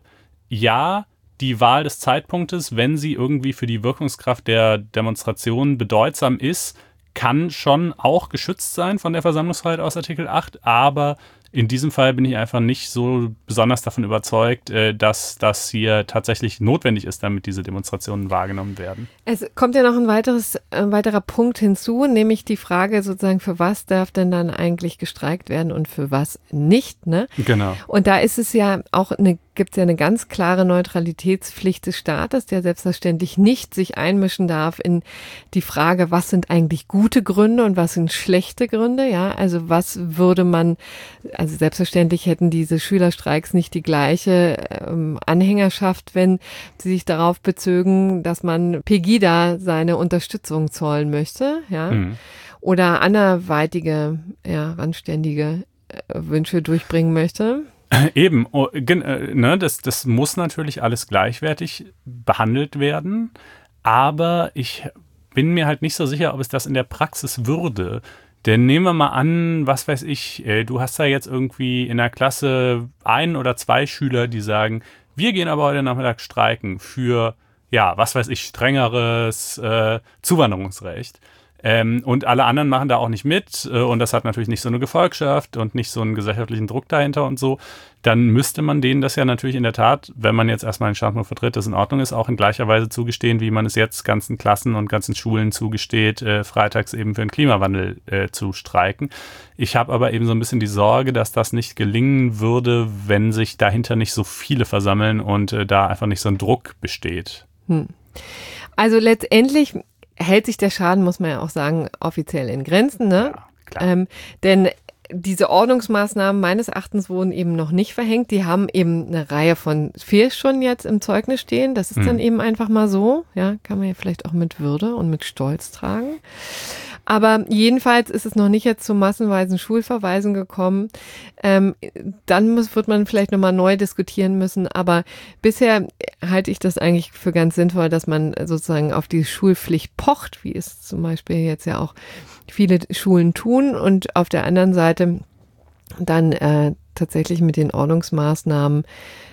ja, die Wahl des Zeitpunktes, wenn sie irgendwie für die Wirkungskraft der Demonstration bedeutsam ist, kann schon auch geschützt sein von der Versammlungsfreiheit aus Artikel acht, aber in diesem Fall bin ich einfach nicht so besonders davon überzeugt, dass das hier tatsächlich notwendig ist, damit diese Demonstrationen wahrgenommen werden. Es kommt ja noch ein weiteres, ein weiterer Punkt hinzu, nämlich die Frage sozusagen, für was darf denn dann eigentlich gestreikt werden und für was nicht, ne? Genau. Und da ist es ja auch eine, gibt es ja eine ganz klare Neutralitätspflicht des Staates, der selbstverständlich nicht sich einmischen darf in die Frage, was sind eigentlich gute Gründe und was sind schlechte Gründe, ja? Also was würde man, also selbstverständlich hätten diese Schülerstreiks nicht die gleiche ähm, Anhängerschaft, wenn sie sich darauf bezögen, dass man Pegida seine Unterstützung zollen möchte, ja, mhm. oder anderweitige, ja, randständige äh, Wünsche durchbringen möchte. Eben, oh, äh, ne, das, das muss natürlich alles gleichwertig behandelt werden, aber ich bin mir halt nicht so sicher, ob es das in der Praxis würde. Denn nehmen wir mal an, was weiß ich, du hast da jetzt irgendwie in der Klasse ein oder zwei Schüler, die sagen, wir gehen aber heute Nachmittag streiken für, ja, was weiß ich, strengeres äh, Zuwanderungsrecht. Ähm, und alle anderen machen da auch nicht mit äh, und das hat natürlich nicht so eine Gefolgschaft und nicht so einen gesellschaftlichen Druck dahinter und so. Dann müsste man denen das ja natürlich in der Tat, wenn man jetzt erstmal den Standpunkt vertritt, dass in Ordnung ist, auch in gleicher Weise zugestehen, wie man es jetzt ganzen Klassen und ganzen Schulen zugesteht, äh, freitags eben für den Klimawandel äh, zu streiken. Ich habe aber eben so ein bisschen die Sorge, dass das nicht gelingen würde, wenn sich dahinter nicht so viele versammeln und äh, da einfach nicht so ein Druck besteht. Hm. Also letztendlich hält sich der Schaden, muss man ja auch sagen, offiziell in Grenzen, ne? Ja, klar. Ähm, denn diese Ordnungsmaßnahmen meines Erachtens wurden eben noch nicht verhängt. Die haben eben eine Reihe von vier schon jetzt im Zeugnis stehen. Das ist mhm. dann eben einfach mal so. Ja, kann man ja vielleicht auch mit Würde und mit Stolz tragen. Aber jedenfalls ist es noch nicht jetzt zu massenweisen Schulverweisen gekommen. Ähm, dann muss, wird man vielleicht nochmal neu diskutieren müssen. Aber bisher halte ich das eigentlich für ganz sinnvoll, dass man sozusagen auf die Schulpflicht pocht, wie es zum Beispiel jetzt ja auch viele Schulen tun. Und auf der anderen Seite dann äh, tatsächlich mit den Ordnungsmaßnahmen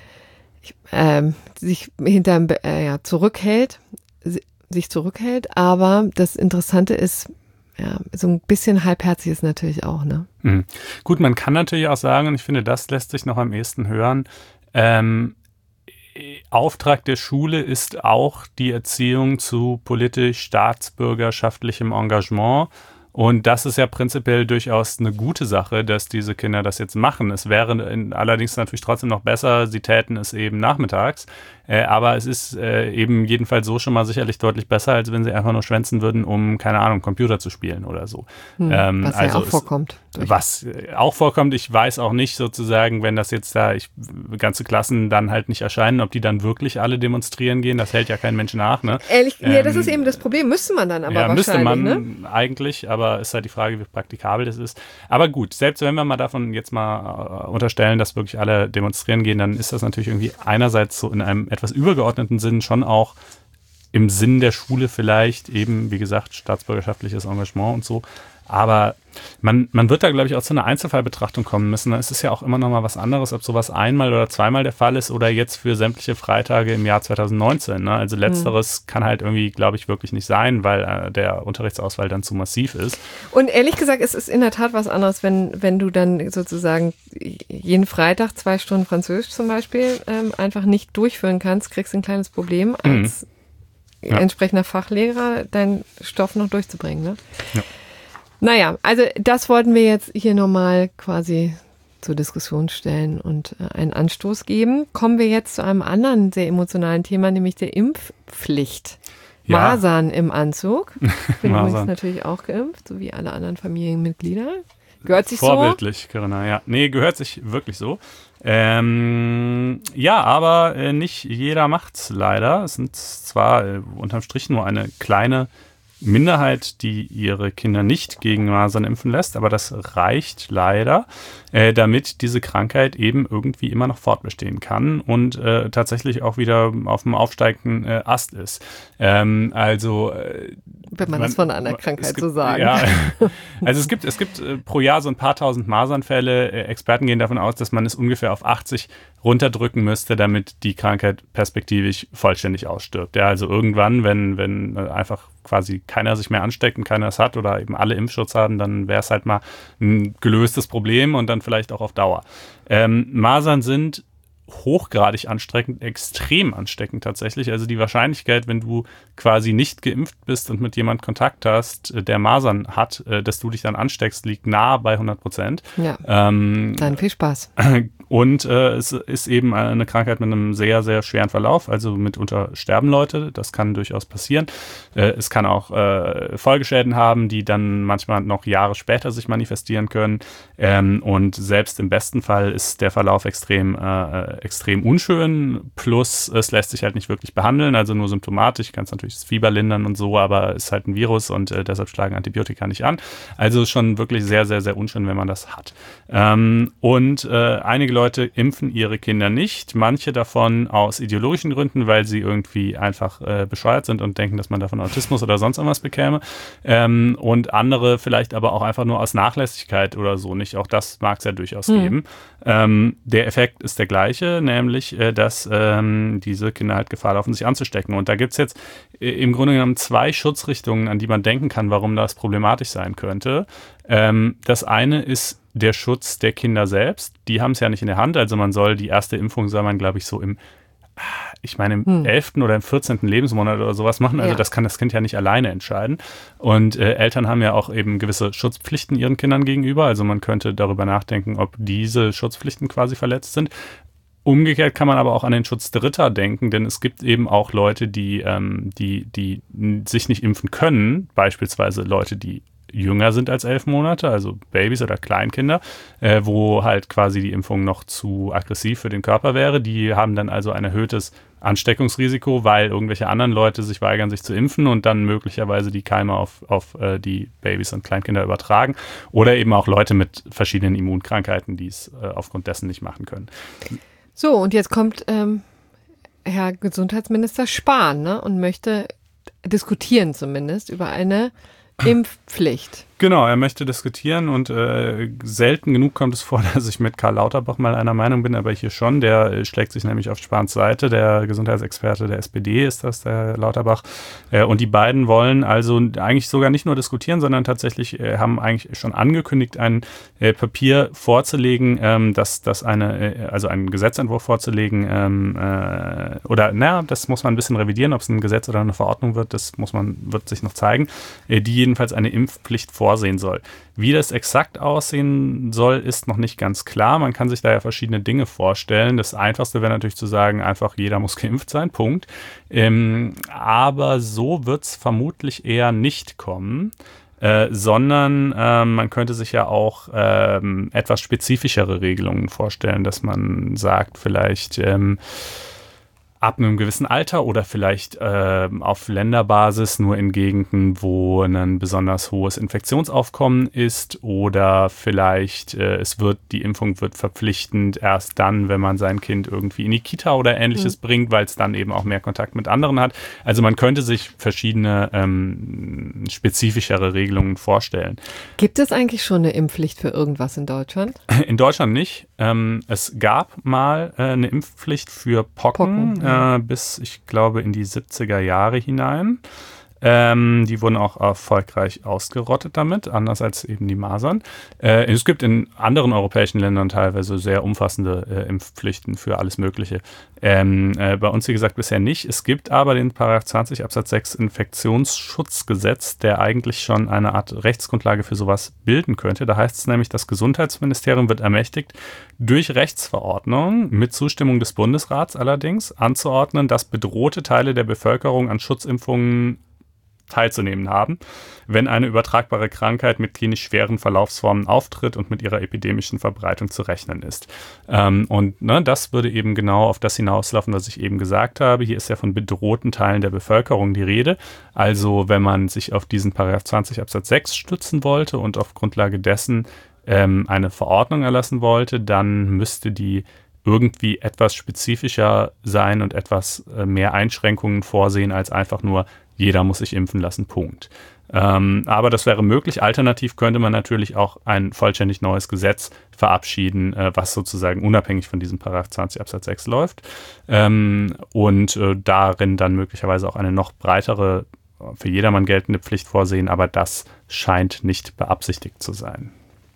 äh, sich hinterm äh, ja, zurückhält, sich zurückhält. Aber das Interessante ist, ja, so ein bisschen halbherzig ist natürlich auch, ne? Mhm. Gut, man kann natürlich auch sagen, und ich finde, das lässt sich noch am ehesten hören, ähm, Auftrag der Schule ist auch die Erziehung zu politisch-staatsbürgerschaftlichem Engagement Und das ist ja prinzipiell durchaus eine gute Sache, dass diese Kinder das jetzt machen. Es wäre in, allerdings natürlich trotzdem noch besser, sie täten es eben nachmittags. Äh, aber es ist äh, eben jedenfalls so schon mal sicherlich deutlich besser, als wenn sie einfach nur schwänzen würden, um, keine Ahnung, Computer zu spielen oder so. Hm, ähm, was also ja auch es, vorkommt. Was auch vorkommt, ich weiß auch nicht sozusagen, wenn das jetzt da, ich, ganze Klassen dann halt nicht erscheinen, ob die dann wirklich alle demonstrieren gehen, das hält ja kein Mensch nach, ne? Ehrlich, ähm, ja, das ist eben das Problem, müsste man dann aber ja, wahrscheinlich, müsste man ne? eigentlich, aber ist halt die Frage, wie praktikabel das ist. Aber gut, selbst wenn wir mal davon jetzt mal äh, unterstellen, dass wirklich alle demonstrieren gehen, dann ist das natürlich irgendwie einerseits so in einem etwas übergeordneten Sinn schon auch im Sinn der Schule vielleicht eben, wie gesagt, staatsbürgerschaftliches Engagement und so. Aber man, man wird da, glaube ich, auch zu einer Einzelfallbetrachtung kommen müssen. Es ist ja auch immer noch mal was anderes, ob sowas einmal oder zweimal der Fall ist oder jetzt für sämtliche Freitage im Jahr zwanzig neunzehn. Ne? Also letzteres mhm. kann halt irgendwie, glaube ich, wirklich nicht sein, weil äh, der Unterrichtsausfall dann zu massiv ist. Und ehrlich gesagt, es ist in der Tat was anderes, wenn, wenn du dann sozusagen jeden Freitag zwei Stunden Französisch zum Beispiel ähm, einfach nicht durchführen kannst, kriegst ein kleines Problem als mhm. ja. entsprechender Fachlehrer, deinen Stoff noch durchzubringen. Ne? Ja. Naja, also das wollten wir jetzt hier nochmal quasi zur Diskussion stellen und äh, einen Anstoß geben. Kommen wir jetzt zu einem anderen sehr emotionalen Thema, nämlich der Impfpflicht. Ja. Masern im Anzug. Ich bin übrigens natürlich auch geimpft, so wie alle anderen Familienmitglieder. Gehört sich Vorbildlich, so? Vorbildlich, Corinna, ja. Nee, gehört sich wirklich so. Ähm, ja, aber äh, nicht jeder macht's leider. Es sind zwar äh, unterm Strich nur eine kleine Minderheit, die ihre Kinder nicht gegen Masern impfen lässt, aber das reicht leider, äh, damit diese Krankheit eben irgendwie immer noch fortbestehen kann und äh, tatsächlich auch wieder auf dem aufsteigenden äh, Ast ist. Ähm, also äh, wenn man, man das von einer Krankheit gibt, so sagen. Ja, also es gibt, es gibt äh, pro Jahr so ein paar tausend Masernfälle. Äh, Experten gehen davon aus, dass man es ungefähr auf achtzig runterdrücken müsste, damit die Krankheit perspektivisch vollständig ausstirbt. Ja, also irgendwann, wenn, wenn äh, einfach quasi keiner sich mehr ansteckt und keiner es hat oder eben alle Impfschutz haben, dann wäre es halt mal ein gelöstes Problem und dann vielleicht auch auf Dauer. Ähm, Masern sind hochgradig ansteckend, extrem ansteckend tatsächlich. Also die Wahrscheinlichkeit, wenn du quasi nicht geimpft bist und mit jemand Kontakt hast, der Masern hat, dass du dich dann ansteckst, liegt nahe bei hundert Prozent. Ja, ähm, dann viel Spaß. Und äh, es ist eben eine Krankheit mit einem sehr, sehr schweren Verlauf. Also mitunter sterben Leute, das kann durchaus passieren. Äh, es kann auch äh, Folgeschäden haben, die dann manchmal noch Jahre später sich manifestieren können. Ähm, und selbst im besten Fall ist der Verlauf extrem äh, extrem unschön, plus es lässt sich halt nicht wirklich behandeln, also nur symptomatisch, kannst natürlich das Fieber lindern und so, aber es ist halt ein Virus und äh, deshalb schlagen Antibiotika nicht an. Also schon wirklich sehr, sehr, sehr unschön, wenn man das hat. Ähm, und äh, einige Leute impfen ihre Kinder nicht, manche davon aus ideologischen Gründen, weil sie irgendwie einfach äh, bescheuert sind und denken, dass man davon Autismus oder sonst irgendwas bekäme. Ähm, und andere vielleicht aber auch einfach nur aus Nachlässigkeit oder so nicht. Auch das mag es ja durchaus hm. geben. Ähm, der Effekt ist der gleiche, nämlich, äh, dass ähm, diese Kinder halt Gefahr laufen, sich anzustecken. Und da gibt es jetzt äh, im Grunde genommen zwei Schutzrichtungen, an die man denken kann, warum das problematisch sein könnte. Ähm, das eine ist der Schutz der Kinder selbst. Die haben es ja nicht in der Hand. Also man soll die erste Impfung, soll man, glaube ich, so im ich meine, im hm. elften oder im vierzehnten Lebensmonat oder sowas machen. Also ja. das kann das Kind ja nicht alleine entscheiden. Und äh, Eltern haben ja auch eben gewisse Schutzpflichten ihren Kindern gegenüber. Also man könnte darüber nachdenken, ob diese Schutzpflichten quasi verletzt sind. Umgekehrt kann man aber auch an den Schutz Dritter denken, denn es gibt eben auch Leute, die, ähm, die, die sich nicht impfen können. Beispielsweise Leute, die jünger sind als elf Monate, also Babys oder Kleinkinder, äh, wo halt quasi die Impfung noch zu aggressiv für den Körper wäre. Die haben dann also ein erhöhtes Ansteckungsrisiko, weil irgendwelche anderen Leute sich weigern, sich zu impfen und dann möglicherweise die Keime auf, auf äh, die Babys und Kleinkinder übertragen. Oder eben auch Leute mit verschiedenen Immunkrankheiten, die es äh, aufgrund dessen nicht machen können. So, und jetzt kommt ähm, Herr Gesundheitsminister Spahn, ne, und möchte diskutieren zumindest über eine Impfpflicht. Genau, er möchte diskutieren und äh, selten genug kommt es vor, dass ich mit Karl Lauterbach mal einer Meinung bin, aber hier schon. Der äh, schlägt sich nämlich auf Spahns Seite. Der Gesundheitsexperte der S P D ist das, der Lauterbach. Äh, und die beiden wollen also eigentlich sogar nicht nur diskutieren, sondern tatsächlich äh, haben eigentlich schon angekündigt, ein äh, Papier vorzulegen, ähm, dass das eine, äh, also einen Gesetzentwurf vorzulegen, ähm, äh, oder naja, das muss man ein bisschen revidieren, ob es ein Gesetz oder eine Verordnung wird, das muss man, wird sich noch zeigen, äh, die jedenfalls eine Impfpflicht vorsieht. vorsehen soll. Wie das exakt aussehen soll, ist noch nicht ganz klar. Man kann sich da ja verschiedene Dinge vorstellen. Das Einfachste wäre natürlich zu sagen, einfach jeder muss geimpft sein, Punkt. Ähm, aber so wird es vermutlich eher nicht kommen. Äh, sondern äh, man könnte sich ja auch ähm, etwas spezifischere Regelungen vorstellen, dass man sagt, vielleicht ähm, ab einem gewissen Alter oder vielleicht äh, auf Länderbasis nur in Gegenden, wo ein besonders hohes Infektionsaufkommen ist, oder vielleicht äh, es wird, die Impfung wird verpflichtend erst dann, wenn man sein Kind irgendwie in die Kita oder Ähnliches mhm. bringt, weil es dann eben auch mehr Kontakt mit anderen hat. Also man könnte sich verschiedene ähm, spezifischere Regelungen vorstellen. Gibt es eigentlich schon eine Impfpflicht für irgendwas in Deutschland? In Deutschland nicht. Ähm, es gab mal äh, eine Impfpflicht für Pocken, Pocken. Äh, bis, ich glaube, in die siebziger Jahre hinein. Ähm, die wurden auch erfolgreich ausgerottet damit, anders als eben die Masern. Äh, es gibt in anderen europäischen Ländern teilweise sehr umfassende äh, Impfpflichten für alles Mögliche. Ähm, äh, bei uns, wie gesagt, bisher nicht. Es gibt aber den Paragraph zwanzig Absatz sechs Infektionsschutzgesetz, der eigentlich schon eine Art Rechtsgrundlage für sowas bilden könnte. Da heißt es nämlich, das Gesundheitsministerium wird ermächtigt, durch Rechtsverordnung mit Zustimmung des Bundesrats allerdings anzuordnen, dass bedrohte Teile der Bevölkerung an Schutzimpfungen teilzunehmen haben, wenn eine übertragbare Krankheit mit klinisch schweren Verlaufsformen auftritt und mit ihrer epidemischen Verbreitung zu rechnen ist. Ähm, und ne, das würde eben genau auf das hinauslaufen, was ich eben gesagt habe. Hier ist ja von bedrohten Teilen der Bevölkerung die Rede. Also wenn man sich auf diesen Paragraph zwanzig Absatz sechs stützen wollte und auf Grundlage dessen ähm, eine Verordnung erlassen wollte, dann müsste die irgendwie etwas spezifischer sein und etwas äh, mehr Einschränkungen vorsehen als einfach nur jeder muss sich impfen lassen, Punkt. Ähm, aber das wäre möglich. Alternativ könnte man natürlich auch ein vollständig neues Gesetz verabschieden, äh, was sozusagen unabhängig von diesem Paragraph zwanzig Absatz sechs läuft ähm, und äh, darin dann möglicherweise auch eine noch breitere, für jedermann geltende Pflicht vorsehen, aber das scheint nicht beabsichtigt zu sein.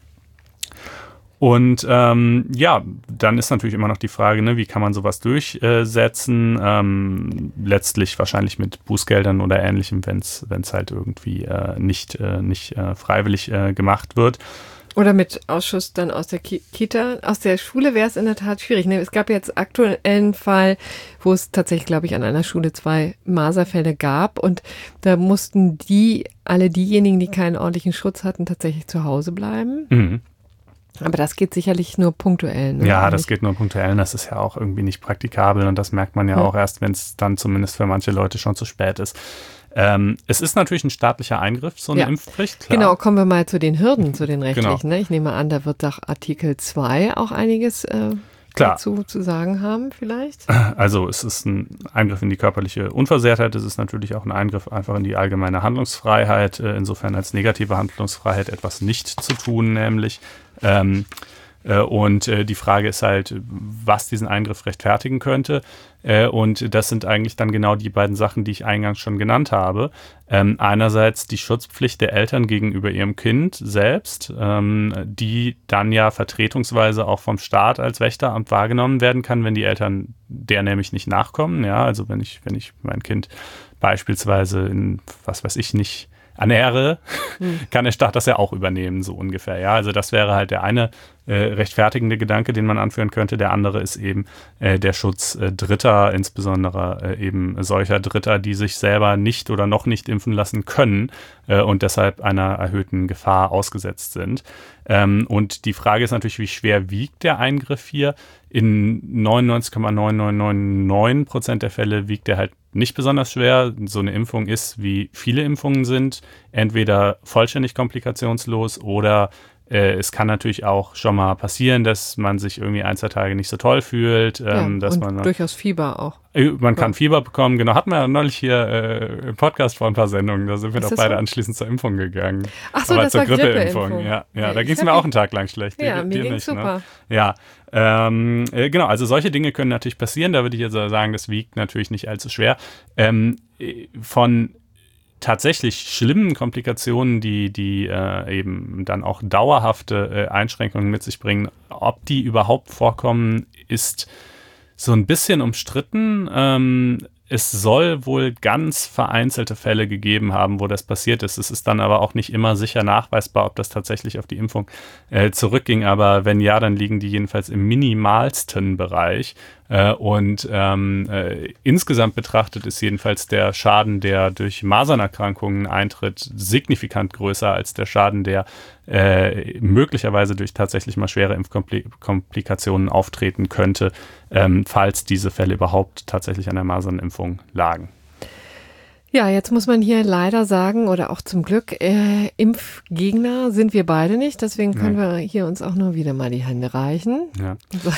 Und ähm, ja, dann ist natürlich immer noch die Frage, ne, wie kann man sowas durchsetzen? Ähm, letztlich wahrscheinlich mit Bußgeldern oder Ähnlichem, wenn es halt irgendwie äh, nicht, äh, nicht äh, freiwillig äh, gemacht wird. Oder mit Ausschuss dann aus der Kita, aus der Schule wäre es in der Tat schwierig. Ne? Es gab jetzt aktuell einen Fall, wo es tatsächlich, glaube ich, an einer Schule zwei Maserfälle gab und da mussten die, alle diejenigen, die keinen ordentlichen Schutz hatten, tatsächlich zu Hause bleiben. Mhm. Aber das geht sicherlich nur punktuell. Ne? Ja, das geht nur punktuell. Das ist ja auch irgendwie nicht praktikabel und das merkt man ja, ja. auch erst, wenn es dann zumindest für manche Leute schon zu spät ist. Ähm, es ist natürlich ein staatlicher Eingriff, so eine ja. Impfpflicht. Klar. Genau, kommen wir mal zu den Hürden, zu den rechtlichen. Genau. Ne? Ich nehme an, da wird doch Artikel zwei auch einiges äh, dazu zu sagen haben vielleicht. Also es ist ein Eingriff in die körperliche Unversehrtheit. Es ist natürlich auch ein Eingriff einfach in die allgemeine Handlungsfreiheit. Äh, insofern als negative Handlungsfreiheit etwas nicht zu tun, nämlich Ähm, äh, und äh, die Frage ist halt, was diesen Eingriff rechtfertigen könnte. Äh, und das sind eigentlich dann genau die beiden Sachen, die ich eingangs schon genannt habe. Ähm, einerseits die Schutzpflicht der Eltern gegenüber ihrem Kind selbst, ähm, die dann ja vertretungsweise auch vom Staat als Wächteramt wahrgenommen werden kann, wenn die Eltern der nämlich nicht nachkommen. Ja, also wenn ich, wenn ich mein Kind beispielsweise in, was weiß ich nicht, ernähre, hm. kann der Staat das ja auch übernehmen, so ungefähr. Ja, also das wäre halt der eine äh, rechtfertigende Gedanke, den man anführen könnte. Der andere ist eben äh, der Schutz äh, Dritter, insbesondere äh, eben solcher Dritter, die sich selber nicht oder noch nicht impfen lassen können äh, und deshalb einer erhöhten Gefahr ausgesetzt sind. Ähm, und die Frage ist natürlich, wie schwer wiegt der Eingriff hier? In neunundneunzig Komma neun neun neun neun Prozent der Fälle wiegt er halt nicht besonders schwer. So eine Impfung ist, wie viele Impfungen sind, entweder vollständig komplikationslos oder äh, es kann natürlich auch schon mal passieren, dass man sich irgendwie ein, zwei Tage nicht so toll fühlt. Ähm, ja, dass und man durchaus Fieber auch. Man kann Fieber bekommen, genau. Hatten wir ja neulich hier äh, im Podcast vor ein paar Sendungen, da sind wir ist doch beide so? anschließend zur Impfung gegangen. Ach so, aber das zur war Grippeimpfung. Grippeimpfung. Ja, ja, da ging es mir auch einen Tag lang schlecht. Ja, dir, mir dir ging nicht, super. Ne? Ja, ähm, äh, genau, also solche Dinge können natürlich passieren, da würde ich jetzt sagen, das wiegt natürlich nicht allzu schwer. Ähm, von tatsächlich schlimmen Komplikationen, die, die äh, eben dann auch dauerhafte äh, Einschränkungen mit sich bringen, ob die überhaupt vorkommen, ist so ein bisschen umstritten. Ähm, es soll wohl ganz vereinzelte Fälle gegeben haben, wo das passiert ist. Es ist dann aber auch nicht immer sicher nachweisbar, ob das tatsächlich auf die Impfung äh, zurückging. Aber wenn ja, dann liegen die jedenfalls im minimalsten Bereich. Äh, und ähm, äh, insgesamt betrachtet ist jedenfalls der Schaden, der durch Masernerkrankungen eintritt, signifikant größer als der Schaden, der äh, möglicherweise durch tatsächlich mal schwere Impfkomplikationen auftreten könnte, ähm, falls diese Fälle überhaupt tatsächlich an der Masernimpfung lagen. Ja, jetzt muss man hier leider sagen, oder auch zum Glück, äh, Impfgegner sind wir beide nicht, deswegen können ja. wir hier uns auch nur wieder mal die Hände reichen. Ja.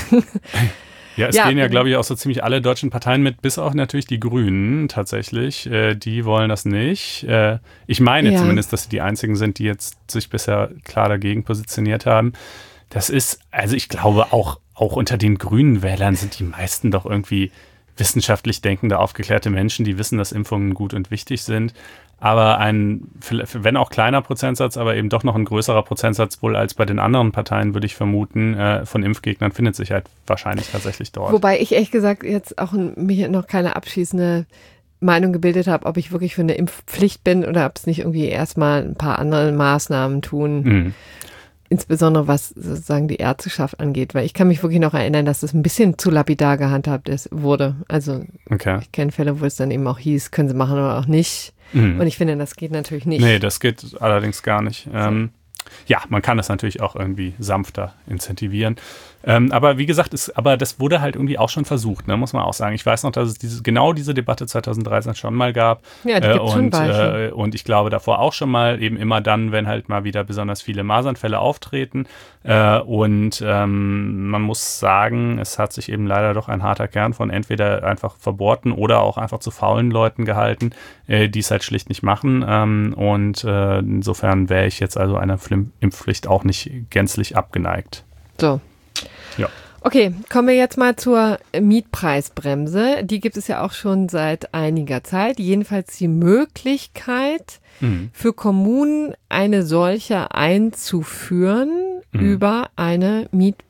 Ja, es ja, gehen ja, glaube ich, auch so ziemlich alle deutschen Parteien mit, bis auch natürlich die Grünen tatsächlich. Äh, die wollen das nicht. Äh, ich meine ja. zumindest, dass sie die einzigen sind, die jetzt sich bisher klar dagegen positioniert haben. Das ist, also ich glaube, auch, auch unter den grünen Wählern sind die meisten doch irgendwie wissenschaftlich denkende, aufgeklärte Menschen, die wissen, dass Impfungen gut und wichtig sind. Aber ein, wenn auch kleiner Prozentsatz, aber eben doch noch ein größerer Prozentsatz wohl als bei den anderen Parteien, würde ich vermuten, äh, von Impfgegnern findet sich halt wahrscheinlich tatsächlich dort. Wobei ich ehrlich gesagt jetzt auch mir noch keine abschließende Meinung gebildet habe, ob ich wirklich für eine Impfpflicht bin oder ob es nicht irgendwie erstmal ein paar andere Maßnahmen tun. Mhm. Insbesondere was sozusagen die Ärzteschaft angeht, weil ich kann mich wirklich noch erinnern, dass das ein bisschen zu lapidar gehandhabt ist, wurde. Also okay. Ich kenne Fälle, wo es dann eben auch hieß, können sie machen oder auch nicht. Mhm. Und ich finde, das geht natürlich nicht. Nee, das geht allerdings gar nicht. Ähm, ja, man kann das natürlich auch irgendwie sanfter incentivieren. Ähm, aber wie gesagt, ist, aber das wurde halt irgendwie auch schon versucht, ne, muss man auch sagen. Ich weiß noch, dass es diese, genau diese Debatte zweitausenddreizehn schon mal gab. Ja, die äh, gibt's schon und, äh, und ich glaube davor auch schon mal, eben immer dann, wenn halt mal wieder besonders viele Masernfälle auftreten. Äh, und ähm, man muss sagen, es hat sich eben leider doch ein harter Kern von entweder einfach verbohrten oder auch einfach zu faulen Leuten gehalten, äh, die es halt schlicht nicht machen. Ähm, und äh, insofern wäre ich jetzt also einer Impfpflicht auch nicht gänzlich abgeneigt. So. Ja. Okay, kommen wir jetzt mal zur Mietpreisbremse. Die gibt es ja auch schon seit einiger Zeit. Jedenfalls die Möglichkeit mhm. für Kommunen, eine solche einzuführen mhm. über eine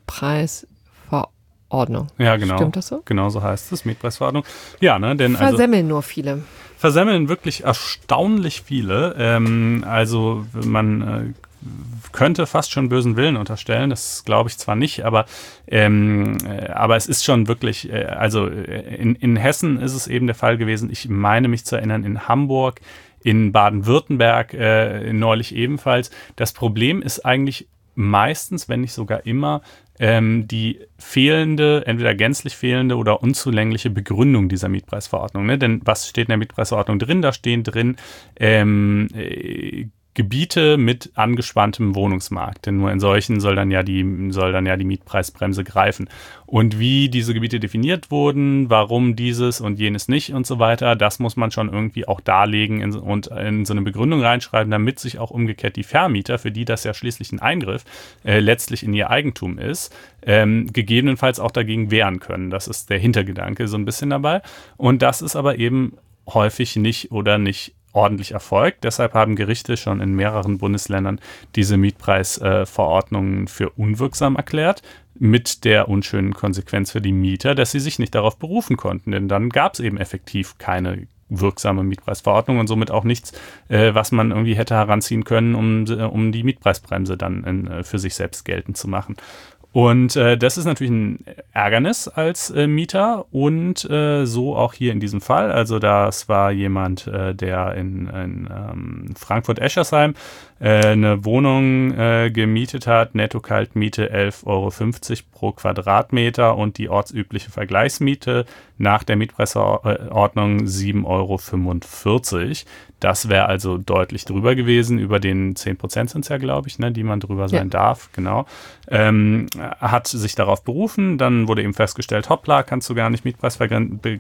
Mietpreisverordnung. Ja, genau. Stimmt das so? Genau so heißt es, Mietpreisverordnung. Ja, ne, denn Versemmeln also, nur viele. Versemmeln wirklich erstaunlich viele. Ähm, also man äh, könnte fast schon bösen Willen unterstellen, das glaube ich zwar nicht, aber, ähm, äh, aber es ist schon wirklich, äh, also in, in Hessen ist es eben der Fall gewesen, ich meine mich zu erinnern, in Hamburg, in Baden-Württemberg äh, neulich ebenfalls. Das Problem ist eigentlich meistens, wenn nicht sogar immer, ähm, die fehlende, entweder gänzlich fehlende oder unzulängliche Begründung dieser Mietpreisverordnung. Ne? Denn was steht in der Mietpreisverordnung drin? Da stehen drin, ähm, äh, Gebiete mit angespanntem Wohnungsmarkt, denn nur in solchen soll dann ja die soll dann ja die Mietpreisbremse greifen. Und wie diese Gebiete definiert wurden, warum dieses und jenes nicht und so weiter, das muss man schon irgendwie auch darlegen in, und in so eine Begründung reinschreiben, damit sich auch umgekehrt die Vermieter, für die das ja schließlich ein Eingriff äh, letztlich in ihr Eigentum ist, ähm, gegebenenfalls auch dagegen wehren können. Das ist der Hintergedanke so ein bisschen dabei. Und das ist aber eben häufig nicht oder nicht ordentlich erfolgt. Deshalb haben Gerichte schon in mehreren Bundesländern diese Mietpreisverordnungen äh, für unwirksam erklärt, mit der unschönen Konsequenz für die Mieter, dass sie sich nicht darauf berufen konnten, denn dann gab es eben effektiv keine wirksame Mietpreisverordnung und somit auch nichts, äh, was man irgendwie hätte heranziehen können, um, um die Mietpreisbremse dann in, äh, für sich selbst geltend zu machen. Und äh, das ist natürlich ein Ärgernis als äh, Mieter und äh, so auch hier in diesem Fall. Also das war jemand, äh, der in, in ähm, Frankfurt-Eschersheim äh, eine Wohnung äh, gemietet hat, Netto-Kaltmiete elf Euro fünfzig pro Quadratmeter und die ortsübliche Vergleichsmiete nach der Mietpreisverordnung sieben Euro fünfundvierzig. Das wäre also deutlich drüber gewesen, über den zehn Prozent sind es ja, glaube ich, ne, die man drüber sein ja. darf, genau. Ähm, hat sich darauf berufen, dann wurde eben festgestellt, hoppla, kannst du gar nicht, Mietpreisbegren- Be-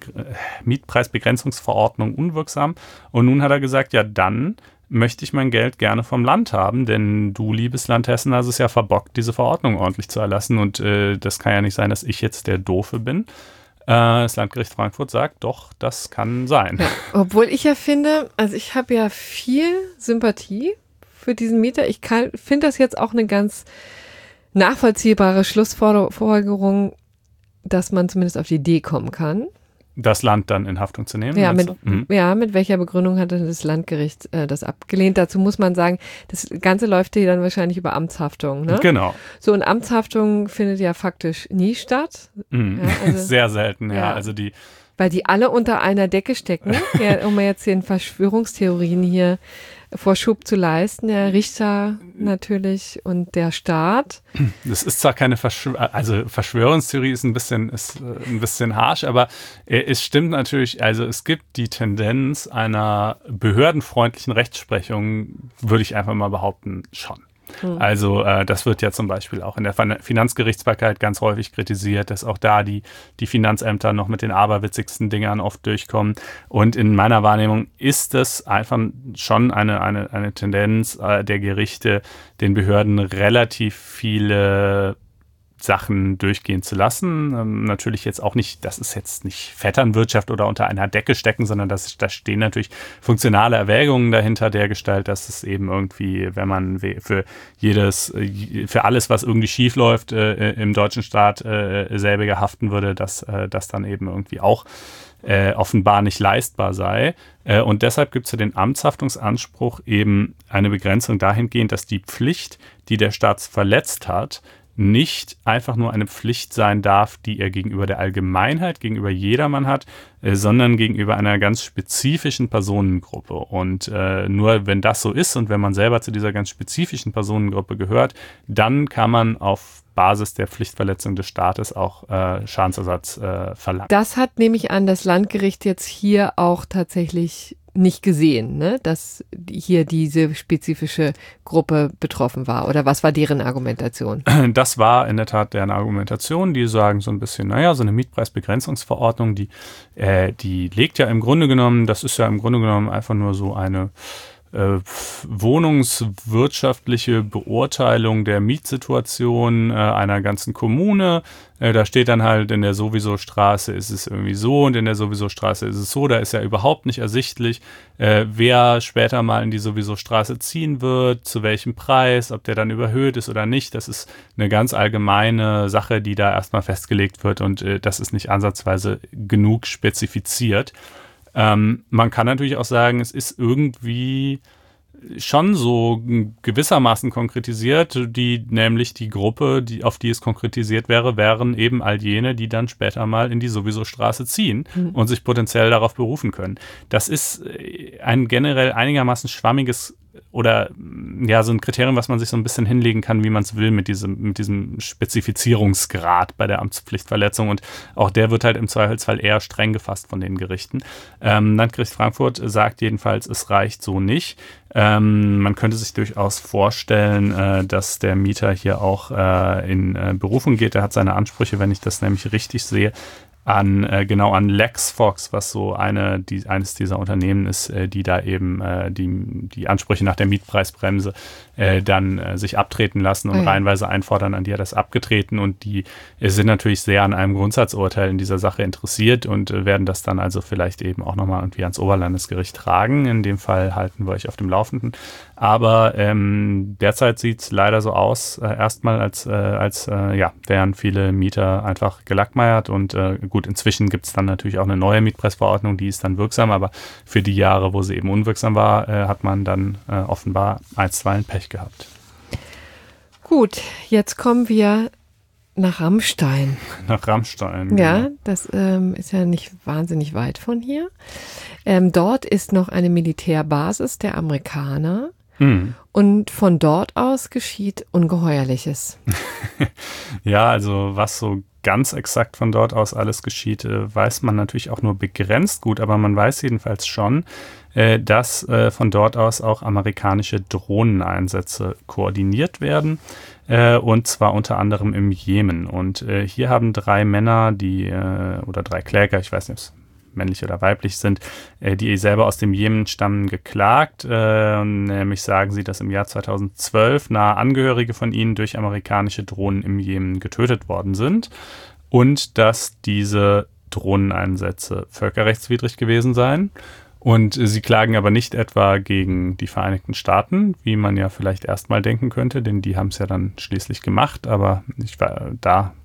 Mietpreisbegrenzungsverordnung unwirksam. Und nun hat er gesagt, ja dann möchte ich mein Geld gerne vom Land haben, denn du, liebes Land Hessen, hast es ja verbockt, diese Verordnung ordentlich zu erlassen und äh, das kann ja nicht sein, dass ich jetzt der Doofe bin. Das Landgericht Frankfurt sagt, doch, das kann sein. Ja, obwohl ich ja finde, also ich habe ja viel Sympathie für diesen Mieter. Ich finde das jetzt auch eine ganz nachvollziehbare Schlussfolgerung, dass man zumindest auf die Idee kommen kann. das Land dann in Haftung zu nehmen. Ja, mit, mhm. ja, mit welcher Begründung hat das Landgericht äh, das abgelehnt? Dazu muss man sagen, das Ganze läuft hier dann wahrscheinlich über Amtshaftung, ne? Genau. So, und Amtshaftung findet ja faktisch nie statt. Mhm. Ja, also, sehr selten, ja. ja. Also die Weil die alle unter einer Decke stecken, ja, um jetzt den Verschwörungstheorien hier Vorschub zu leisten. Der Richter natürlich und der Staat. Das ist zwar keine Verschw- also Verschwörungstheorie ist ein bisschen ist äh, ein bisschen harsch, aber äh, es stimmt natürlich. Also es gibt die Tendenz einer behördenfreundlichen Rechtsprechung, würde ich einfach mal behaupten, schon. Hm. Also äh, das wird ja zum Beispiel auch in der Finanzgerichtsbarkeit ganz häufig kritisiert, dass auch da die, die Finanzämter noch mit den aberwitzigsten Dingern oft durchkommen. Und in meiner Wahrnehmung ist es einfach schon eine, eine, eine Tendenz äh, der Gerichte, den Behörden relativ viele Sachen durchgehen zu lassen. Ähm, natürlich jetzt auch nicht, das ist jetzt nicht Vetternwirtschaft oder unter einer Decke stecken, sondern das, da stehen natürlich funktionale Erwägungen dahinter der Gestalt, dass es eben irgendwie, wenn man für jedes, für alles, was irgendwie schief läuft, äh, im deutschen Staat äh, selbiger haften würde, dass äh, das dann eben irgendwie auch äh, offenbar nicht leistbar sei. Äh, und deshalb gibt es für den Amtshaftungsanspruch eben eine Begrenzung dahingehend, dass die Pflicht, die der Staat verletzt hat, nicht einfach nur eine Pflicht sein darf, die er gegenüber der Allgemeinheit, gegenüber jedermann hat, äh, sondern gegenüber einer ganz spezifischen Personengruppe. Und äh, nur wenn das so ist und wenn man selber zu dieser ganz spezifischen Personengruppe gehört, dann kann man auf Basis der Pflichtverletzung des Staates auch äh, Schadensersatz äh, verlangen. Das hat, nehme ich an, das Landgericht jetzt hier auch tatsächlich nicht gesehen, ne? Dass hier diese spezifische Gruppe betroffen war. Oder was war deren Argumentation? Das war in der Tat deren Argumentation. Die sagen so ein bisschen, naja, so eine Mietpreisbegrenzungsverordnung, die, äh, die legt ja im Grunde genommen, das ist ja im Grunde genommen einfach nur so eine äh, wohnungswirtschaftliche Beurteilung der Mietsituation äh, einer ganzen Kommune. Äh, da steht dann halt, in der Sowieso-Straße ist es irgendwie so und in der Sowieso-Straße ist es so. Da ist ja überhaupt nicht ersichtlich, äh, wer später mal in die Sowieso-Straße ziehen wird, zu welchem Preis, ob der dann überhöht ist oder nicht. Das ist eine ganz allgemeine Sache, die da erstmal festgelegt wird und äh, das ist nicht ansatzweise genug spezifiziert. Ähm, man kann natürlich auch sagen, es ist irgendwie schon so gewissermaßen konkretisiert, die nämlich die Gruppe, die, auf die es konkretisiert wäre, wären eben all jene, die dann später mal in die Sowieso-Straße ziehen mhm. und sich potenziell darauf berufen können. Das ist ein generell einigermaßen schwammiges oder ja, so ein Kriterium, was man sich so ein bisschen hinlegen kann, wie man es will, mit diesem, mit diesem Spezifizierungsgrad bei der Amtspflichtverletzung. Und auch der wird halt im Zweifelsfall eher streng gefasst von den Gerichten. Ähm, Landgericht Frankfurt sagt jedenfalls, es reicht so nicht. Ähm, man könnte sich durchaus vorstellen, äh, dass der Mieter hier auch äh, in äh, Berufung geht. Er hat seine Ansprüche, wenn ich das nämlich richtig sehe, an äh, genau an LexFox, was so eine die eines dieser Unternehmen ist, äh, die da eben äh, die die Ansprüche nach der Mietpreisbremse äh, dann äh, sich abtreten lassen und oh ja. reihenweise einfordern, an die hat das abgetreten und die äh, sind natürlich sehr an einem Grundsatzurteil in dieser Sache interessiert und äh, werden das dann also vielleicht eben auch nochmal irgendwie ans Oberlandesgericht tragen. In dem Fall halten wir euch auf dem Laufenden. Aber ähm, derzeit sieht es leider so aus, äh, erstmal als äh, als äh, ja wären viele Mieter einfach gelackmeiert und äh, Gut, inzwischen gibt es dann natürlich auch eine neue Mietpreisverordnung, die ist dann wirksam, aber für die Jahre, wo sie eben unwirksam war, äh, hat man dann äh, offenbar einstweilen Pech gehabt. Gut, jetzt kommen wir nach Rammstein. Nach Rammstein. Ja, genau. das ähm, ist ja nicht wahnsinnig weit von hier. Ähm, dort ist noch eine Militärbasis der Amerikaner. Hm. Und von dort aus geschieht Ungeheuerliches. Ja, also was so ganz exakt von dort aus alles geschieht, äh, weiß man natürlich auch nur begrenzt gut, aber man weiß jedenfalls schon, äh, dass äh, von dort aus auch amerikanische Drohneneinsätze koordiniert werden, äh, und zwar unter anderem im Jemen. Und äh, hier haben drei Männer, die äh, oder drei Kläger, ich weiß nicht, ob es männlich oder weiblich sind, äh, die selber aus dem Jemen stammen, geklagt. Äh, nämlich sagen sie, dass im Jahr zweitausendzwölf nahe Angehörige von ihnen durch amerikanische Drohnen im Jemen getötet worden sind und dass diese Drohneneinsätze völkerrechtswidrig gewesen seien. Und äh, sie klagen aber nicht etwa gegen die Vereinigten Staaten, wie man ja vielleicht erstmal denken könnte, denn die haben es ja dann schließlich gemacht, aber ich war da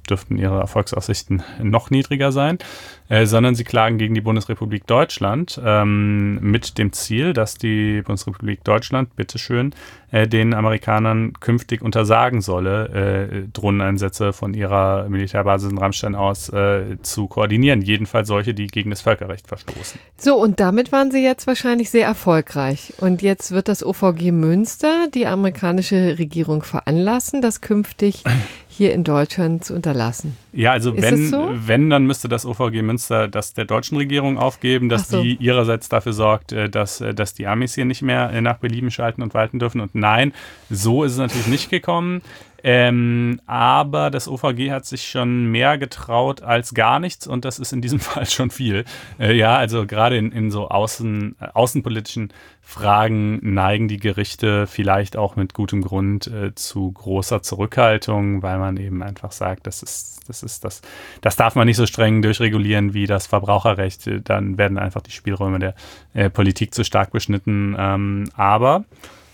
dürften ihre Erfolgsaussichten noch niedriger sein, äh, sondern sie klagen gegen die Bundesrepublik Deutschland ähm, mit dem Ziel, dass die Bundesrepublik Deutschland, bitteschön, äh, den Amerikanern künftig untersagen solle, äh, Drohneneinsätze von ihrer Militärbasis in Ramstein aus äh, zu koordinieren. Jedenfalls solche, die gegen das Völkerrecht verstoßen. So, und damit waren Sie jetzt wahrscheinlich sehr erfolgreich. Und jetzt wird das O V G Münster die amerikanische Regierung veranlassen, das künftig hier in Deutschland zu unterlassen. Ja, also Ist wenn, es so? wenn, dann müsste das O V G Münster das der deutschen Regierung aufgeben, dass Ach so. die ihrerseits dafür sorgt, dass, dass die Amis hier nicht mehr nach Belieben schalten und walten dürfen. Und nein, so ist es natürlich nicht gekommen. Ähm, aber das O V G hat sich schon mehr getraut als gar nichts und das ist in diesem Fall schon viel. Äh, ja, also gerade in, in so außen, äh, außenpolitischen Fragen neigen die Gerichte vielleicht auch mit gutem Grund äh, zu großer Zurückhaltung, weil man eben einfach sagt, das ist, das ist das, das darf man nicht so streng durchregulieren wie das Verbraucherrecht. Dann werden einfach die Spielräume der äh, Politik zu stark beschnitten. Ähm, aber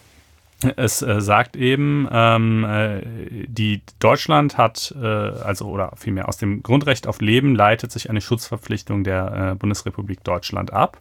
Es äh, sagt eben, ähm, äh, die Deutschland hat, äh, also oder vielmehr aus dem Grundrecht auf Leben leitet sich eine Schutzverpflichtung der äh, Bundesrepublik Deutschland ab.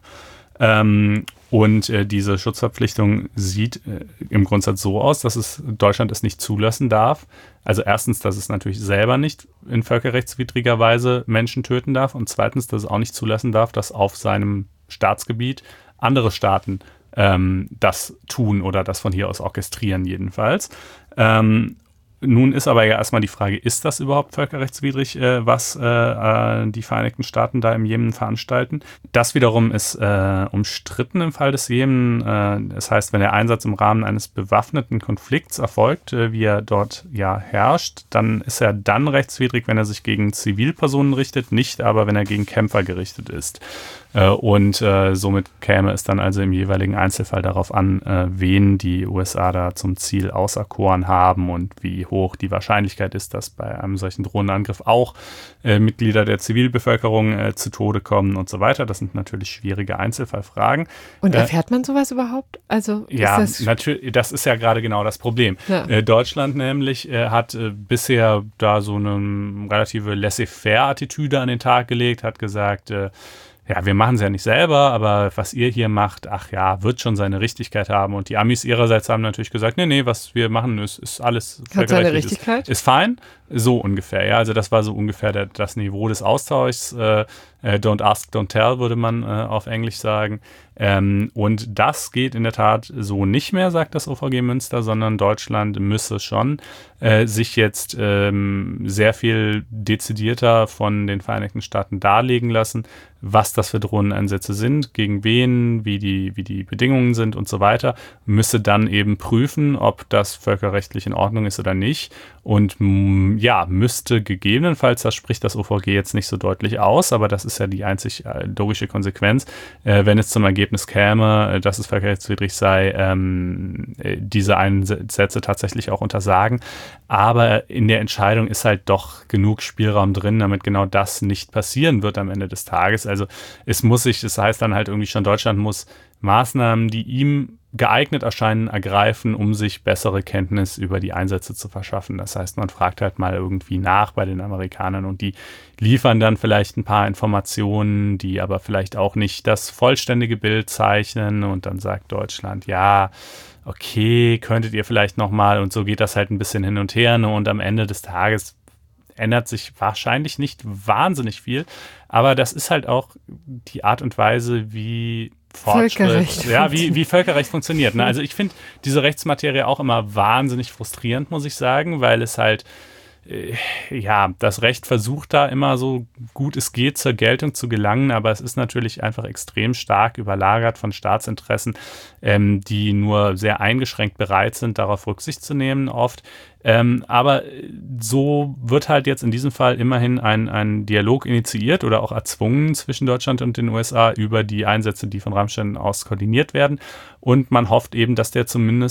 Ähm, und äh, diese Schutzverpflichtung sieht äh, im Grundsatz so aus, dass es Deutschland es nicht zulassen darf. Also erstens, dass es natürlich selber nicht in völkerrechtswidriger Weise Menschen töten darf und zweitens, dass es auch nicht zulassen darf, dass auf seinem Staatsgebiet andere Staaten ähm, das tun oder das von hier aus orchestrieren jedenfalls. Ähm, Nun ist aber ja erstmal die Frage, ist das überhaupt völkerrechtswidrig, äh, was äh, äh, die Vereinigten Staaten da im Jemen veranstalten? Das wiederum ist äh, umstritten im Fall des Jemen. Äh, das heißt, wenn der Einsatz im Rahmen eines bewaffneten Konflikts erfolgt, äh, wie er dort ja herrscht, dann ist er dann rechtswidrig, wenn er sich gegen Zivilpersonen richtet, nicht aber, wenn er gegen Kämpfer gerichtet ist. Äh, und äh, somit käme es dann also im jeweiligen Einzelfall darauf an, äh, wen die U S A da zum Ziel auserkoren haben und wie hoch die Wahrscheinlichkeit ist, dass bei einem solchen Drohnenangriff auch äh, Mitglieder der Zivilbevölkerung äh, zu Tode kommen und so weiter. Das sind natürlich schwierige Einzelfallfragen. Und Äh, erfährt man sowas überhaupt? Also Ja, ist das natürlich, das ist ja gerade genau das Problem. Ja. Äh, Deutschland nämlich äh, hat äh, bisher da so eine relative Laissez-faire-Attitüde an den Tag gelegt, hat gesagt, äh, ja, wir machen es ja nicht selber, aber was ihr hier macht, ach ja, wird schon seine Richtigkeit haben. Und die Amis ihrerseits haben natürlich gesagt, nee, nee, was wir machen, ist, ist alles Hat seine völkerrechtlich, Richtigkeit? Ist, ist fein, so ungefähr. Ja, also das war so ungefähr der, das Niveau des Austauschs. Äh, äh, don't ask, don't tell, würde man äh, auf Englisch sagen. Ähm, und das geht in der Tat so nicht mehr, sagt das O V G Münster, sondern Deutschland müsse schon äh, sich jetzt ähm, sehr viel dezidierter von den Vereinigten Staaten darlegen lassen, was das für Drohneneinsätze sind, gegen wen, wie die, wie die Bedingungen sind und so weiter, müsse dann eben prüfen, ob das völkerrechtlich in Ordnung ist oder nicht. Und mh, ja, müsste gegebenenfalls, das spricht das O V G jetzt nicht so deutlich aus, aber das ist ja die einzig äh, logische Konsequenz, äh, wenn es zum Ergebnis käme, äh, dass es völkerrechtswidrig sei, ähm, äh, diese Einsätze tatsächlich auch untersagen. Aber in der Entscheidung ist halt doch genug Spielraum drin, damit genau das nicht passieren wird am Ende des Tages. Also es muss sich, das heißt dann halt irgendwie schon, Deutschland muss Maßnahmen, die ihm geeignet erscheinen, ergreifen, um sich bessere Kenntnis über die Einsätze zu verschaffen. Das heißt, man fragt halt mal irgendwie nach bei den Amerikanern und die liefern dann vielleicht ein paar Informationen, die aber vielleicht auch nicht das vollständige Bild zeichnen und dann sagt Deutschland, ja, okay, könntet ihr vielleicht nochmal und so geht das halt ein bisschen hin und her, ne? Und am Ende des Tages ändert sich wahrscheinlich nicht wahnsinnig viel, aber das ist halt auch die Art und Weise, wie Fortschritt, Völkerrecht ja, wie, wie Völkerrecht funktioniert. Ne? Also ich finde diese Rechtsmaterie auch immer wahnsinnig frustrierend, muss ich sagen, weil es halt ja, das Recht versucht da immer so gut es geht zur Geltung zu gelangen, aber es ist natürlich einfach extrem stark überlagert von Staatsinteressen, ähm, die nur sehr eingeschränkt bereit sind, darauf Rücksicht zu nehmen oft. Ähm, aber so wird halt jetzt in diesem Fall immerhin ein, ein Dialog initiiert oder auch erzwungen zwischen Deutschland und den U S A über die Einsätze, die von Ramstein aus koordiniert werden. Und man hofft eben, dass der zumindest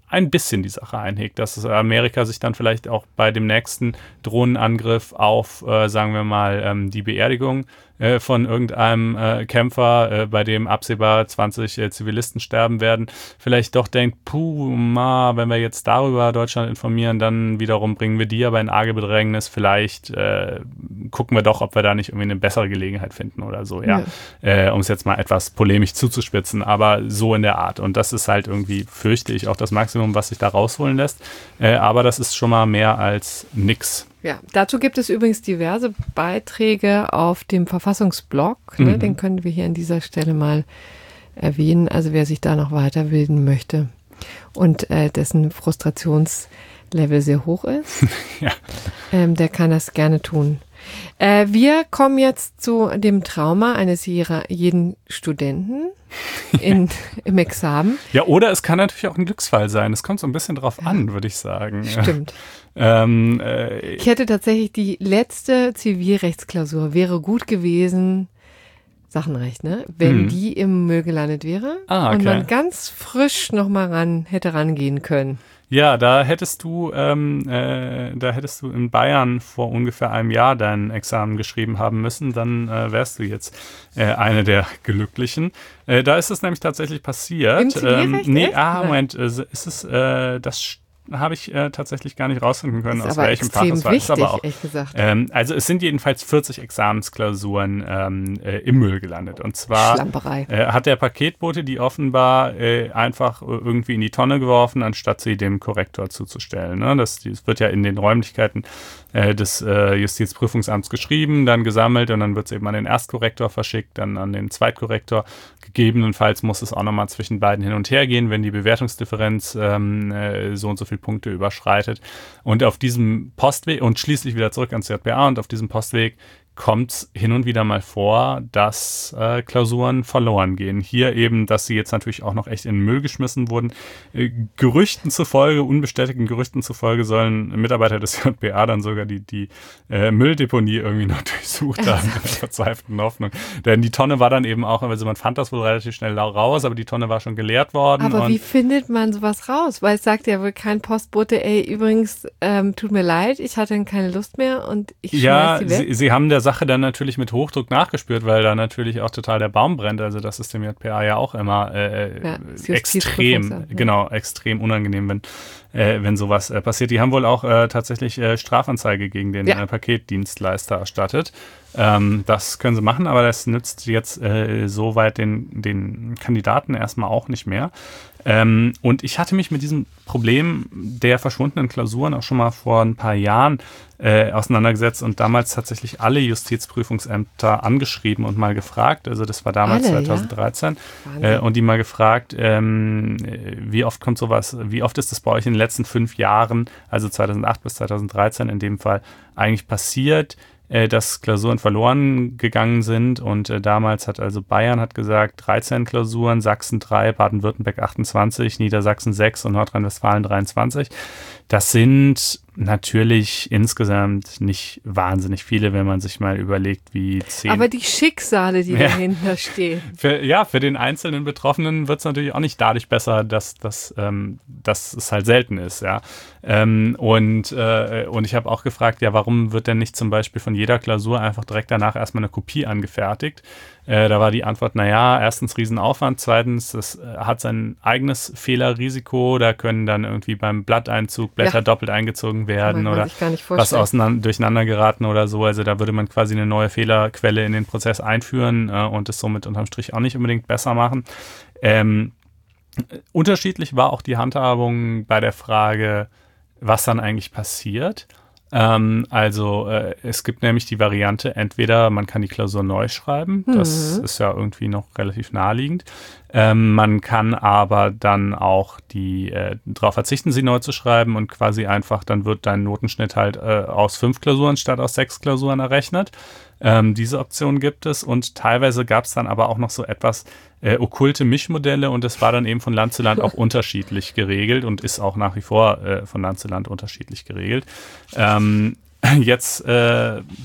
ein bisschen die Sache einhegt, dass Amerika sich dann vielleicht auch bei dem nächsten Drohnenangriff auf, äh, sagen wir mal, ähm, die Beerdigung äh, von irgendeinem äh, Kämpfer, äh, bei dem absehbar zwanzig äh, Zivilisten sterben werden, vielleicht doch denkt, puh, ma, wenn wir jetzt darüber Deutschland informieren, dann wiederum bringen wir die aber in arge Bedrängnis, vielleicht äh, gucken wir doch, ob wir da nicht irgendwie eine bessere Gelegenheit finden oder so, ja, ja. Äh, um es jetzt mal etwas polemisch zuzuspitzen, aber so in der Art. Und das ist halt irgendwie, fürchte ich, auch das Maximum, was sich da rausholen lässt, äh, aber das ist schon mal mehr als nix. Ja, dazu gibt es übrigens diverse Beiträge auf dem Verfassungsblog. Ne? Mhm. Den können wir hier an dieser Stelle mal erwähnen. Also wer sich da noch weiterbilden möchte und äh, dessen Frustrationslevel sehr hoch ist, ja. ähm, der kann das gerne tun. Äh, wir kommen jetzt zu dem Trauma eines jeden Studenten in, im Examen. Ja, oder es kann natürlich auch ein Glücksfall sein. Es kommt so ein bisschen drauf ja. an, würde ich sagen. Stimmt. ähm, äh, ich hätte tatsächlich die letzte Zivilrechtsklausur wäre gut gewesen, Sachenrecht, ne? Wenn hm. die im Müll gelandet wäre ah, okay. und man ganz frisch nochmal ran hätte rangehen können. Ja, da hättest du, ähm, äh, da hättest du in Bayern vor ungefähr einem Jahr dein Examen geschrieben haben müssen, dann äh, wärst du jetzt äh, eine der Glücklichen. Äh, da ist es nämlich tatsächlich passiert. Im Zivilrecht? Ähm, nee, ah, Moment, äh, ist es, äh, das habe ich äh, tatsächlich gar nicht rausfinden können, aus welchem Fach es war. Wichtig, ist aber auch, ehrlich gesagt. Ähm, also es sind jedenfalls vierzig Examensklausuren ähm, äh, im Müll gelandet. Und zwar Schlamperei. Äh, hat der Paketbote die offenbar äh, einfach irgendwie in die Tonne geworfen, anstatt sie dem Korrektor zuzustellen. Ne? Das, das wird ja in den Räumlichkeiten äh, des äh, Justizprüfungsamts geschrieben, dann gesammelt und dann wird es eben an den Erstkorrektor verschickt, dann an den Zweitkorrektor. Gegebenenfalls muss es auch nochmal zwischen beiden hin und her gehen, wenn die Bewertungsdifferenz ähm, äh, so und so viele Punkte überschreitet. Und auf diesem Postweg und schließlich wieder zurück ans J P A und auf diesem Postweg kommt es hin und wieder mal vor, dass äh, Klausuren verloren gehen. Hier eben, dass sie jetzt natürlich auch noch echt in den Müll geschmissen wurden. Äh, Gerüchten zufolge, unbestätigten Gerüchten zufolge, sollen Mitarbeiter des J P A dann sogar die, die äh, Mülldeponie irgendwie noch durchsucht haben, in der verzweifelten Hoffnung. Denn die Tonne war dann eben auch, also man fand das wohl relativ schnell raus, aber die Tonne war schon geleert worden. Aber und wie findet man sowas raus? Weil es sagt ja wohl kein Postbote, ey, übrigens, ähm, tut mir leid, ich hatte keine Lust mehr und ich schmeiß ja, die weg. Sie, sie haben der Sache dann natürlich mit Hochdruck nachgespürt, weil da natürlich auch total der Baum brennt. Also das ist dem J P A ja auch immer äh, ja, extrem, ja. genau, extrem unangenehm, wenn, äh, wenn sowas äh, passiert. Die haben wohl auch äh, tatsächlich äh, Strafanzeige gegen den ja. äh, Paketdienstleister erstattet. Ähm, das können sie machen, aber das nützt jetzt äh, soweit den, den Kandidaten erstmal auch nicht mehr. Ähm, und ich hatte mich mit diesem Problem der verschwundenen Klausuren auch schon mal vor ein paar Jahren äh, auseinandergesetzt und damals tatsächlich alle Justizprüfungsämter angeschrieben und mal gefragt, also das war damals alle, zwanzig dreizehn, ja? äh, und die mal gefragt, ähm, wie oft kommt sowas, wie oft ist das bei euch in den letzten fünf Jahren, also zweitausendacht bis zweitausenddreizehn in dem Fall, eigentlich passiert, dass Klausuren verloren gegangen sind und äh, damals hat also Bayern hat gesagt dreizehn Klausuren, Sachsen drei, Baden-Württemberg achtundzwanzig, Niedersachsen sechs und Nordrhein-Westfalen dreiundzwanzig. Das sind natürlich insgesamt nicht wahnsinnig viele, wenn man sich mal überlegt, wie zehn... Aber die Schicksale, die ja. dahinter stehen. Für, ja, für den einzelnen Betroffenen wird es natürlich auch nicht dadurch besser, dass, dass, ähm, dass es halt selten ist. Ja. Ähm, und, äh, und ich habe auch gefragt, ja, warum wird denn nicht zum Beispiel von jeder Klausur einfach direkt danach erstmal eine Kopie angefertigt? Äh, da war die Antwort, naja, erstens Riesenaufwand, zweitens, das äh, hat sein eigenes Fehlerrisiko, da können dann irgendwie beim Blatteinzug Blätter ja. doppelt eingezogen werden oder was auseinander, durcheinander geraten oder so. Also da würde man quasi eine neue Fehlerquelle in den Prozess einführen äh, und es somit unterm Strich auch nicht unbedingt besser machen. Ähm, unterschiedlich war auch die Handhabung bei der Frage, was dann eigentlich passiert. Ähm, also äh, es gibt nämlich die Variante, entweder man kann die Klausur neu schreiben, mhm. das ist ja irgendwie noch relativ naheliegend. Ähm, man kann aber dann auch die äh, darauf verzichten, sie neu zu schreiben und quasi einfach, dann wird dein Notenschnitt halt äh, aus fünf Klausuren statt aus sechs Klausuren errechnet. Ähm, diese Option gibt es und teilweise gab es dann aber auch noch so etwas äh, okkulte Mischmodelle und es war dann eben von Land zu Land auch unterschiedlich geregelt und ist auch nach wie vor äh, von Land zu Land unterschiedlich geregelt. Ähm, jetzt, äh, ja,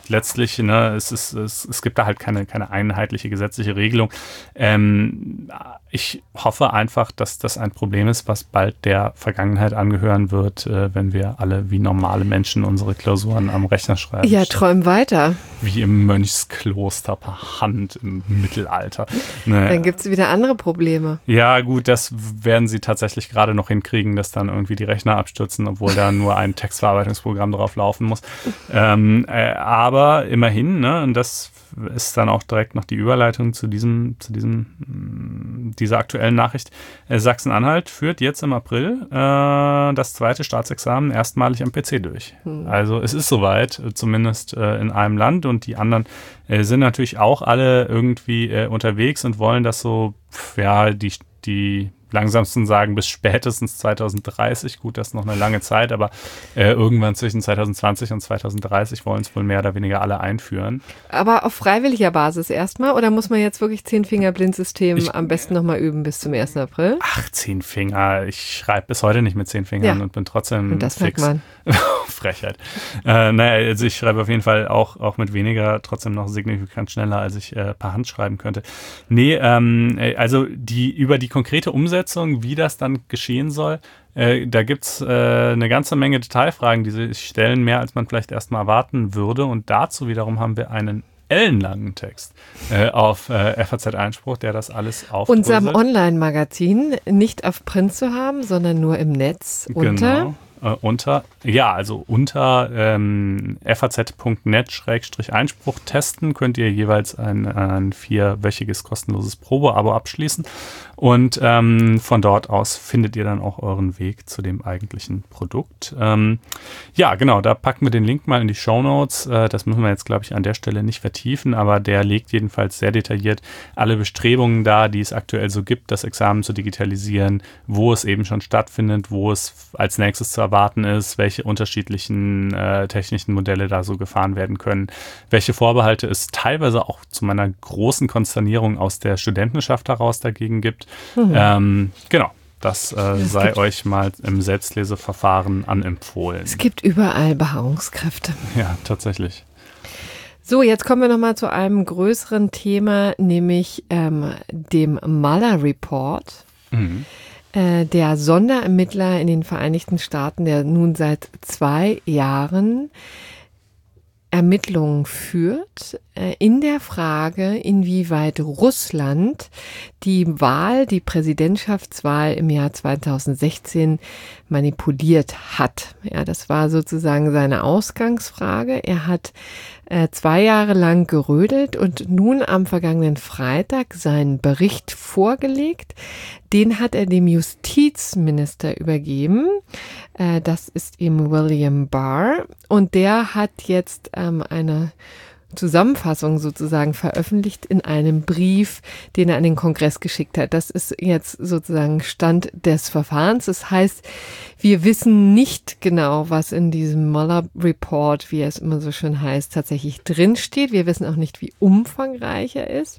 letztlich, ne, es, ist, es, es gibt da halt keine, keine einheitliche gesetzliche Regelung. Ähm, ich hoffe einfach, dass das ein Problem ist, was bald der Vergangenheit angehören wird, äh, wenn wir alle wie normale Menschen unsere Klausuren am Rechner schreiben. Ja, träum weiter. Wie im Mönchskloster per Hand im Mittelalter. Ne. Dann gibt es wieder andere Probleme. Ja, gut, das werden sie tatsächlich gerade noch hinkriegen, dass dann irgendwie die Rechner abstürzen, obwohl da nur ein Textverarbeitungsprogramm drauf laufen muss. Ähm, äh, aber immerhin, ne, und das ist dann auch direkt noch die Überleitung zu diesem, zu diesem, dieser aktuellen Nachricht. Äh, Sachsen-Anhalt führt jetzt im April äh, das zweite Staatsexamen erstmalig am P C durch. Hm. Also es ist soweit, zumindest äh, in einem Land, und die anderen äh, sind natürlich auch alle irgendwie äh, unterwegs und wollen das so, pf, ja, die, die langsamsten sagen bis spätestens zwanzig dreißig. Gut, das ist noch eine lange Zeit, aber äh, irgendwann zwischen zwanzig zwanzig und zwanzig dreißig wollen es wohl mehr oder weniger alle einführen. Aber auf freiwilliger Basis erstmal, oder muss man jetzt wirklich Zehn-Finger-Blindsystem am besten nochmal üben bis zum ersten April? Ach, zehn Finger. Ich schreibe bis heute nicht mit zehn Fingern ja. und bin trotzdem und das fix. Merkt man. Frechheit. Äh, naja, also ich schreibe auf jeden Fall auch, auch mit weniger trotzdem noch signifikant schneller, als ich äh, per Hand schreiben könnte. Nee, ähm, also die über die konkrete Umsetzung, wie das dann geschehen soll, äh, da gibt es äh, eine ganze Menge Detailfragen, die sich stellen, mehr als man vielleicht erstmal erwarten würde. Und dazu wiederum haben wir einen ellenlangen Text äh, auf äh, F A Z Einspruch, der das alles aufdröselt. Unserem Online-Magazin nicht auf Print zu haben, sondern nur im Netz unter... Genau. Äh, unter, ja, also unter ähm, faz punkt net Schrägstrich Einspruch testen könnt ihr jeweils ein, ein vierwöchiges kostenloses Probeabo abschließen, und ähm, von dort aus findet ihr dann auch euren Weg zu dem eigentlichen Produkt. Ähm, ja, genau, da packen wir den Link mal in die Shownotes. Äh, das müssen wir jetzt, glaube ich, an der Stelle nicht vertiefen, aber der legt jedenfalls sehr detailliert alle Bestrebungen dar, die es aktuell so gibt, das Examen zu digitalisieren, wo es eben schon stattfindet, wo es als nächstes zu erwarten ist, welche unterschiedlichen äh, technischen Modelle da so gefahren werden können, welche Vorbehalte es teilweise auch zu meiner großen Konsternierung aus der Studentenschaft heraus dagegen gibt. Mhm. Ähm, genau, das äh, sei euch mal im Selbstleseverfahren anempfohlen. Es gibt überall Beharrungskräfte. Ja, tatsächlich. So, jetzt kommen wir nochmal zu einem größeren Thema, nämlich ähm, dem Mueller Report. Mhm. Der Sonderermittler in den Vereinigten Staaten, der nun seit zwei Jahren Ermittlungen führt in der Frage, inwieweit Russland die Wahl, die Präsidentschaftswahl im Jahr zweitausendsechzehn manipuliert hat. Ja, das war sozusagen seine Ausgangsfrage. Er hat äh, zwei Jahre lang gerödelt und nun am vergangenen Freitag seinen Bericht vorgelegt. Den hat er dem Justizminister übergeben. Äh, das ist eben William Barr. Und der hat jetzt ähm, eine Zusammenfassung sozusagen veröffentlicht in einem Brief, den er an den Kongress geschickt hat. Das ist jetzt sozusagen Stand des Verfahrens. Das heißt, wir wissen nicht genau, was in diesem Mueller Report, wie es immer so schön heißt, tatsächlich drinsteht. Wir wissen auch nicht, wie umfangreich er ist.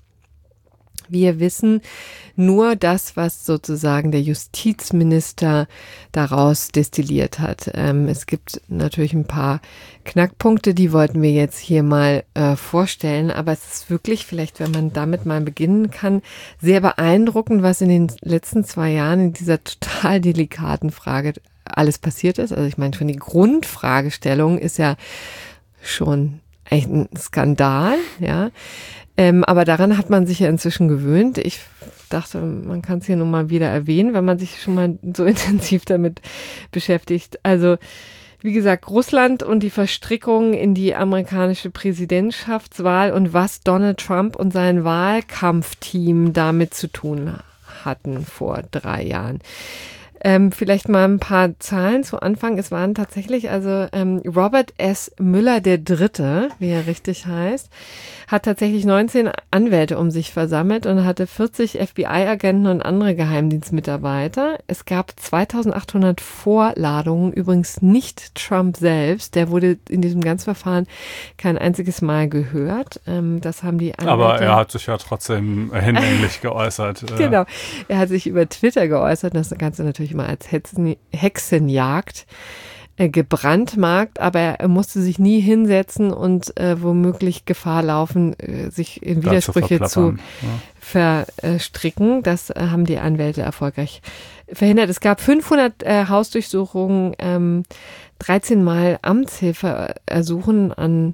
Wir wissen nur das, was sozusagen der Justizminister daraus destilliert hat. Ähm, es gibt natürlich ein paar Knackpunkte, die wollten wir jetzt hier mal äh, vorstellen. Aber es ist wirklich, vielleicht wenn man damit mal beginnen kann, sehr beeindruckend, was in den letzten zwei Jahren in dieser total delikaten Frage alles passiert ist. Also ich meine, schon die Grundfragestellung ist ja schon echt ein Skandal, ja. Ähm, aber daran hat man sich ja inzwischen gewöhnt. Ich dachte, man kann es hier nun mal wieder erwähnen, wenn man sich schon mal so intensiv damit beschäftigt. Also, wie gesagt, Russland und die Verstrickung in die amerikanische Präsidentschaftswahl und was Donald Trump und sein Wahlkampfteam damit zu tun hatten vor drei Jahren. Ähm, vielleicht mal ein paar Zahlen zu Anfang. Es waren tatsächlich, also ähm, Robert S. Mueller der Dritte, wie er richtig heißt, hat tatsächlich neunzehn Anwälte um sich versammelt und hatte vierzig F B I-Agenten und andere Geheimdienstmitarbeiter. Es gab zweitausendachthundert Vorladungen, übrigens nicht Trump selbst. Der wurde in diesem ganzen Verfahren kein einziges Mal gehört. Ähm, das haben die Anwälte. Aber er hat sich ja trotzdem hinlänglich geäußert. Genau, er hat sich über Twitter geäußert. Das Ganze natürlich immer als Hexen, Hexenjagd äh, gebrandmarkt, aber er musste sich nie hinsetzen und äh, womöglich Gefahr laufen, äh, sich in Widersprüche zu ja. verstricken. Das äh, haben die Anwälte erfolgreich verhindert. Es gab fünfhundert äh, Hausdurchsuchungen, ähm, dreizehn Mal Amtshilfe ersuchen an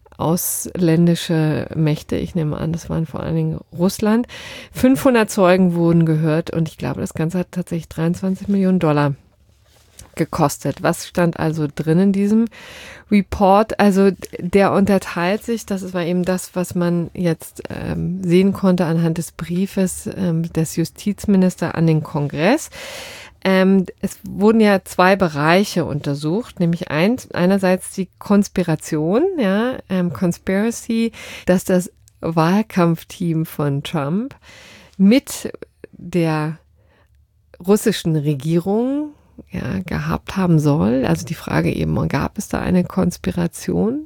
ausländische Mächte. Ich nehme an, das waren vor allen Dingen Russland. fünfhundert Zeugen wurden gehört und ich glaube, das Ganze hat tatsächlich dreiundzwanzig Millionen Dollar gekostet. Was stand also drin in diesem Report? Also der unterteilt sich, das war eben das, was man jetzt ähm, sehen konnte anhand des Briefes ähm, des Justizministers an den Kongress. Ähm, es wurden ja zwei Bereiche untersucht, nämlich eins, einerseits die Konspiration, ja, ähm, Conspiracy, dass das Wahlkampfteam von Trump mit der russischen Regierung ja, gehabt haben soll. Also die Frage eben, gab es da eine Konspiration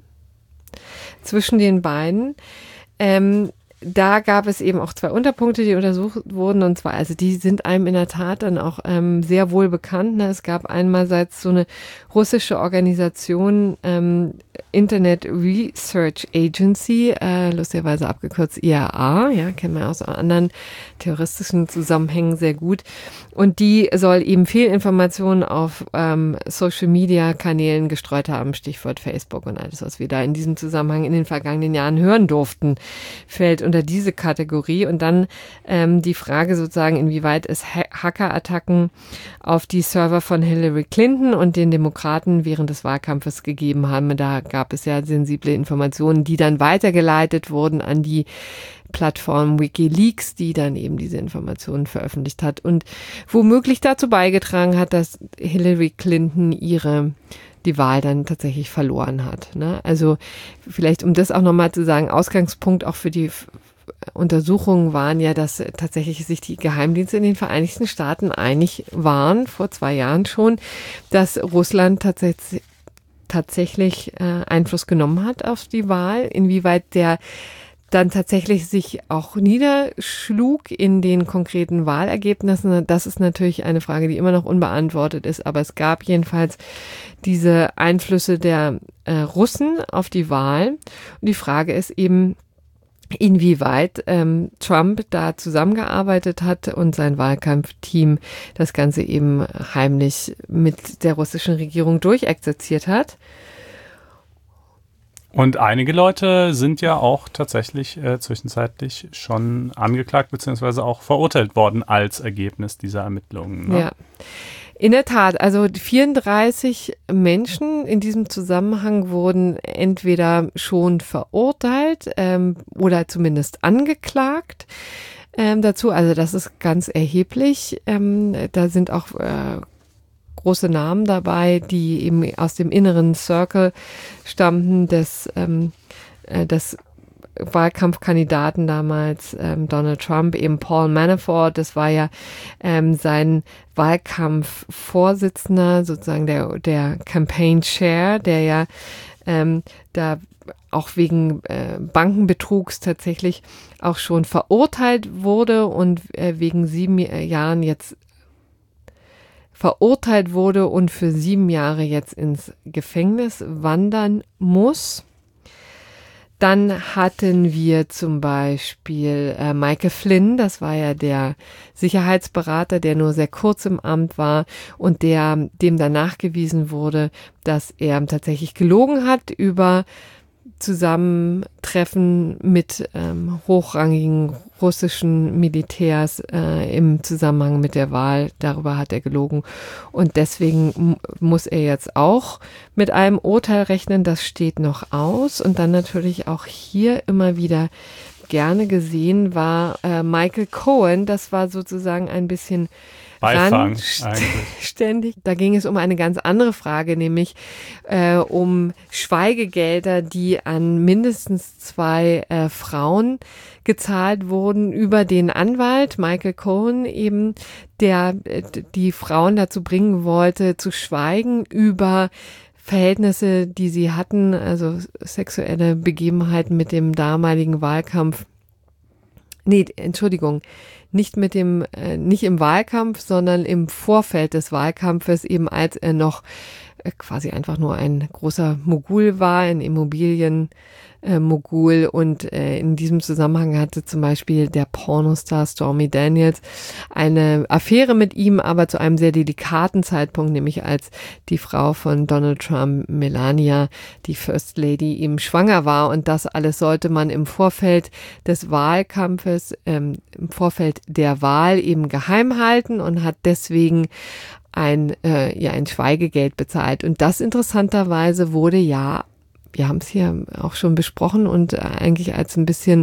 zwischen den beiden? Ähm, Da gab es eben auch zwei Unterpunkte, die untersucht wurden, und zwar, also die sind einem in der Tat dann auch ähm, sehr wohl bekannt. Ne? Es gab einerseits so eine russische Organisation, ähm, Internet Research Agency, äh, lustigerweise abgekürzt I R A, ja, kennen wir aus anderen terroristischen Zusammenhängen sehr gut. Und die soll eben Fehlinformationen auf ähm, Social-Media-Kanälen gestreut haben, Stichwort Facebook und alles, was wir da in diesem Zusammenhang in den vergangenen Jahren hören durften, fällt unter diese Kategorie. Und dann ähm, die Frage sozusagen, inwieweit es ha- Hackerattacken auf die Server von Hillary Clinton und den Demokraten während des Wahlkampfes gegeben haben. Da gab es ja sensible Informationen, die dann weitergeleitet wurden an die Plattform WikiLeaks, die dann eben diese Informationen veröffentlicht hat und womöglich dazu beigetragen hat, dass Hillary Clinton ihre die Wahl dann tatsächlich verloren hat. Ne? Also vielleicht, um das auch nochmal zu sagen, Ausgangspunkt auch für die Untersuchungen waren ja, dass tatsächlich sich die Geheimdienste in den Vereinigten Staaten einig waren, vor zwei Jahren schon, dass Russland tatsächlich tatsächlich äh, Einfluss genommen hat auf die Wahl, inwieweit der dann tatsächlich sich auch niederschlug in den konkreten Wahlergebnissen. Das ist natürlich eine Frage, die immer noch unbeantwortet ist, aber es gab jedenfalls diese Einflüsse der äh, Russen auf die Wahl. Und die Frage ist eben, inwieweit ähm, Trump da zusammengearbeitet hat und sein Wahlkampfteam das Ganze eben heimlich mit der russischen Regierung durchexerziert hat. Und einige Leute sind ja auch tatsächlich äh, zwischenzeitlich schon angeklagt bzw. auch verurteilt worden als Ergebnis dieser Ermittlungen. Ne? Ja, in der Tat. Also vierunddreißig Menschen in diesem Zusammenhang wurden entweder schon verurteilt ähm, oder zumindest angeklagt ähm, dazu. Also das ist ganz erheblich. Ähm, da sind auch äh, große Namen dabei, die eben aus dem inneren Circle stammten des, ähm, äh, des Wahlkampfkandidaten damals, ähm, Donald Trump, eben Paul Manafort. Das war ja ähm, sein Wahlkampfvorsitzender, sozusagen der, der Campaign Chair, der ja ähm, da auch wegen äh, Bankenbetrugs tatsächlich auch schon verurteilt wurde und äh, wegen sieben Jahren jetzt verurteilt wurde und für sieben Jahre jetzt ins Gefängnis wandern muss. Dann hatten wir zum Beispiel äh, Michael Flynn, das war ja der Sicherheitsberater, der nur sehr kurz im Amt war und der dem dann nachgewiesen wurde, dass er tatsächlich gelogen hat über Zusammentreffen mit ähm, hochrangigen russischen Militärs äh, im Zusammenhang mit der Wahl. Darüber hat er gelogen. Und deswegen m- muss er jetzt auch mit einem Urteil rechnen. Das steht noch aus. Und dann natürlich auch hier immer wieder gerne gesehen war äh, Michael Cohen. Das war sozusagen ein bisschen Beifang ständig. Da ging es um eine ganz andere Frage, nämlich äh, um Schweigegelder, die an mindestens zwei äh, Frauen gezahlt wurden über den Anwalt Michael Cohen eben, der äh, die Frauen dazu bringen wollte, zu schweigen über Verhältnisse, die sie hatten, also sexuelle Begebenheiten mit dem damaligen Wahlkampf. Nee, Entschuldigung. Nicht mit dem, äh, nicht im Wahlkampf, sondern im Vorfeld des Wahlkampfes, eben als er noch quasi einfach nur ein großer Mogul war, ein Immobilien Äh, Mogul und äh, in diesem Zusammenhang hatte zum Beispiel der Pornostar Stormy Daniels eine Affäre mit ihm, aber zu einem sehr delikaten Zeitpunkt, nämlich als die Frau von Donald Trump, Melania, die First Lady, eben schwanger war, und das alles sollte man im Vorfeld des Wahlkampfes, ähm, im Vorfeld der Wahl eben geheim halten und hat deswegen ein, äh, ja, ein Schweigegeld bezahlt. Und das interessanterweise wurde ja, wir haben es hier auch schon besprochen und eigentlich als ein bisschen,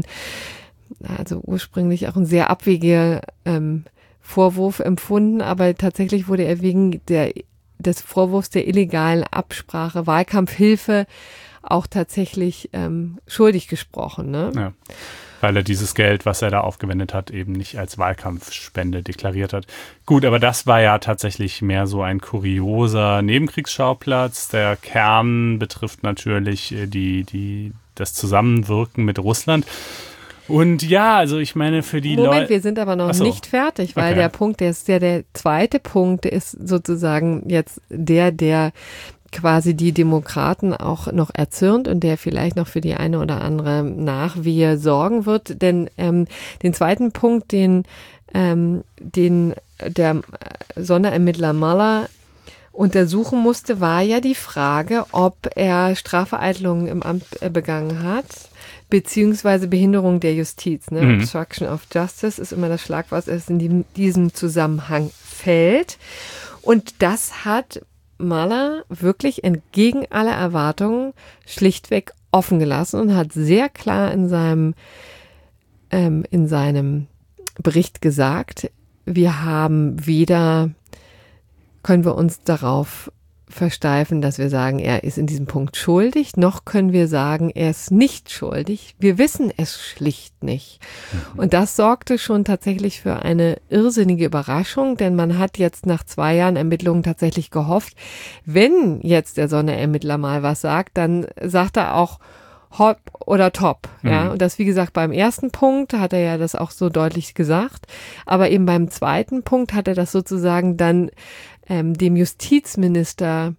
also ursprünglich auch ein sehr abwegiger ähm, Vorwurf empfunden, aber tatsächlich wurde er wegen der, des Vorwurfs der illegalen Absprache, Wahlkampfhilfe auch tatsächlich ähm, schuldig gesprochen. Ne? Ja, weil er dieses Geld, was er da aufgewendet hat, eben nicht als Wahlkampfspende deklariert hat. Gut, aber das war ja tatsächlich mehr so ein kurioser Nebenkriegsschauplatz. Der Kern betrifft natürlich die, die, das Zusammenwirken mit Russland. Und ja, also ich meine, für die Leute... Moment, wir sind aber noch Ach so. nicht fertig, weil Okay. der Punkt, der ist ja der zweite Punkt, ist sozusagen jetzt der, der quasi die Demokraten auch noch erzürnt und der vielleicht noch für die eine oder andere Nachwehe sorgen wird. Denn ähm, den zweiten Punkt, den, ähm, den der Sonderermittler Mueller untersuchen musste, war ja die Frage, ob er Strafvereitelungen im Amt äh, begangen hat, beziehungsweise Behinderung der Justiz. Ne? Mhm. Obstruction of Justice ist immer das Schlagwort, das in die, diesem Zusammenhang fällt. Und das hat Mueller wirklich entgegen aller Erwartungen schlichtweg offen gelassen und hat sehr klar in seinem, ähm, in seinem Bericht gesagt, wir haben weder, können wir uns darauf versteifen, dass wir sagen, er ist in diesem Punkt schuldig, noch können wir sagen, er ist nicht schuldig. Wir wissen es schlicht nicht. Mhm. Und das sorgte schon tatsächlich für eine irrsinnige Überraschung, denn man hat jetzt nach zwei Jahren Ermittlungen tatsächlich gehofft, wenn jetzt der Sonderermittler mal was sagt, dann sagt er auch Hop oder Top, ja. Mhm. Und das, wie gesagt, beim ersten Punkt hat er ja das auch so deutlich gesagt, aber eben beim zweiten Punkt hat er das sozusagen dann ähm, dem Justizminister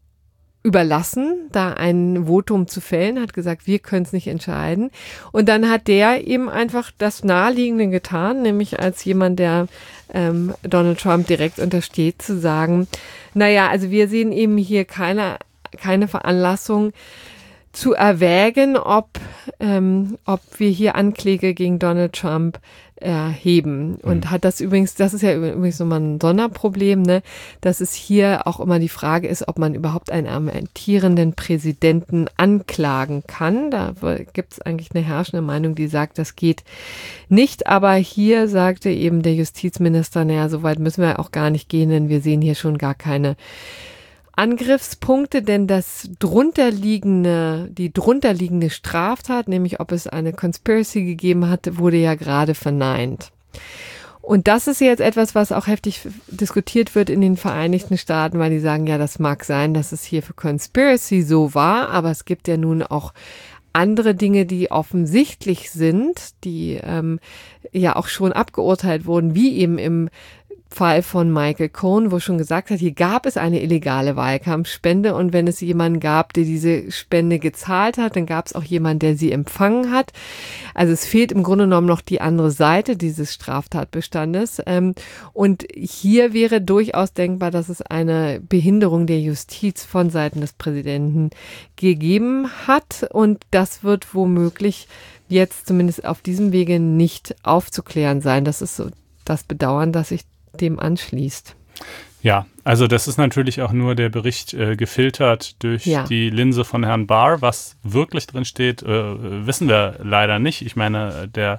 überlassen, da ein Votum zu fällen, hat gesagt, wir können es nicht entscheiden. Und dann hat der eben einfach das Naheliegende getan, nämlich als jemand, der ähm, Donald Trump direkt untersteht, zu sagen, naja, also wir sehen eben hier keine, keine Veranlassung, zu erwägen, ob, ähm, ob wir hier Ankläge gegen Donald Trump erheben. Und mhm. hat das übrigens, das ist ja übrigens nochmal ein Sonderproblem, ne, dass es hier auch immer die Frage ist, ob man überhaupt einen amtierenden Präsidenten anklagen kann. Da gibt es eigentlich eine herrschende Meinung, die sagt, das geht nicht. Aber hier sagte eben der Justizminister, naja, so weit müssen wir auch gar nicht gehen, denn wir sehen hier schon gar keine Angriffspunkte, denn das drunterliegende, die drunterliegende Straftat, nämlich ob es eine Conspiracy gegeben hatte, wurde ja gerade verneint. Und das ist jetzt etwas, was auch heftig diskutiert wird in den Vereinigten Staaten, weil die sagen, ja, das mag sein, dass es hier für Conspiracy so war, aber es gibt ja nun auch andere Dinge, die offensichtlich sind, die ähm, ja auch schon abgeurteilt wurden, wie eben im Fall von Michael Cohen, wo schon gesagt hat, hier gab es eine illegale Wahlkampfspende und wenn es jemanden gab, der diese Spende gezahlt hat, dann gab es auch jemanden, der sie empfangen hat. Also es fehlt im Grunde genommen noch die andere Seite dieses Straftatbestandes. Und hier wäre durchaus denkbar, dass es eine Behinderung der Justiz von Seiten des Präsidenten gegeben hat und das wird womöglich jetzt zumindest auf diesem Wege nicht aufzuklären sein. Das ist so das Bedauern, dass ich dem anschließt. Ja, also das ist natürlich auch nur der Bericht äh, gefiltert durch ja. die Linse von Herrn Barr. Was wirklich drin steht, äh, wissen wir leider nicht. Ich meine, der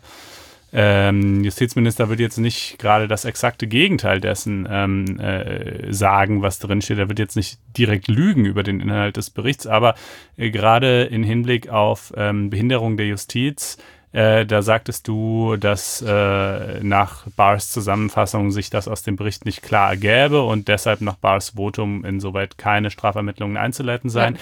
ähm, Justizminister wird jetzt nicht gerade das exakte Gegenteil dessen ähm, äh, sagen, was drin steht. Er wird jetzt nicht direkt lügen über den Inhalt des Berichts, aber äh, gerade in Hinblick auf ähm, Behinderung der Justiz, Äh, da sagtest du, dass äh, nach Barrs Zusammenfassung sich das aus dem Bericht nicht klar ergäbe und deshalb nach Barrs Votum insoweit keine Strafermittlungen einzuleiten seien. Ja.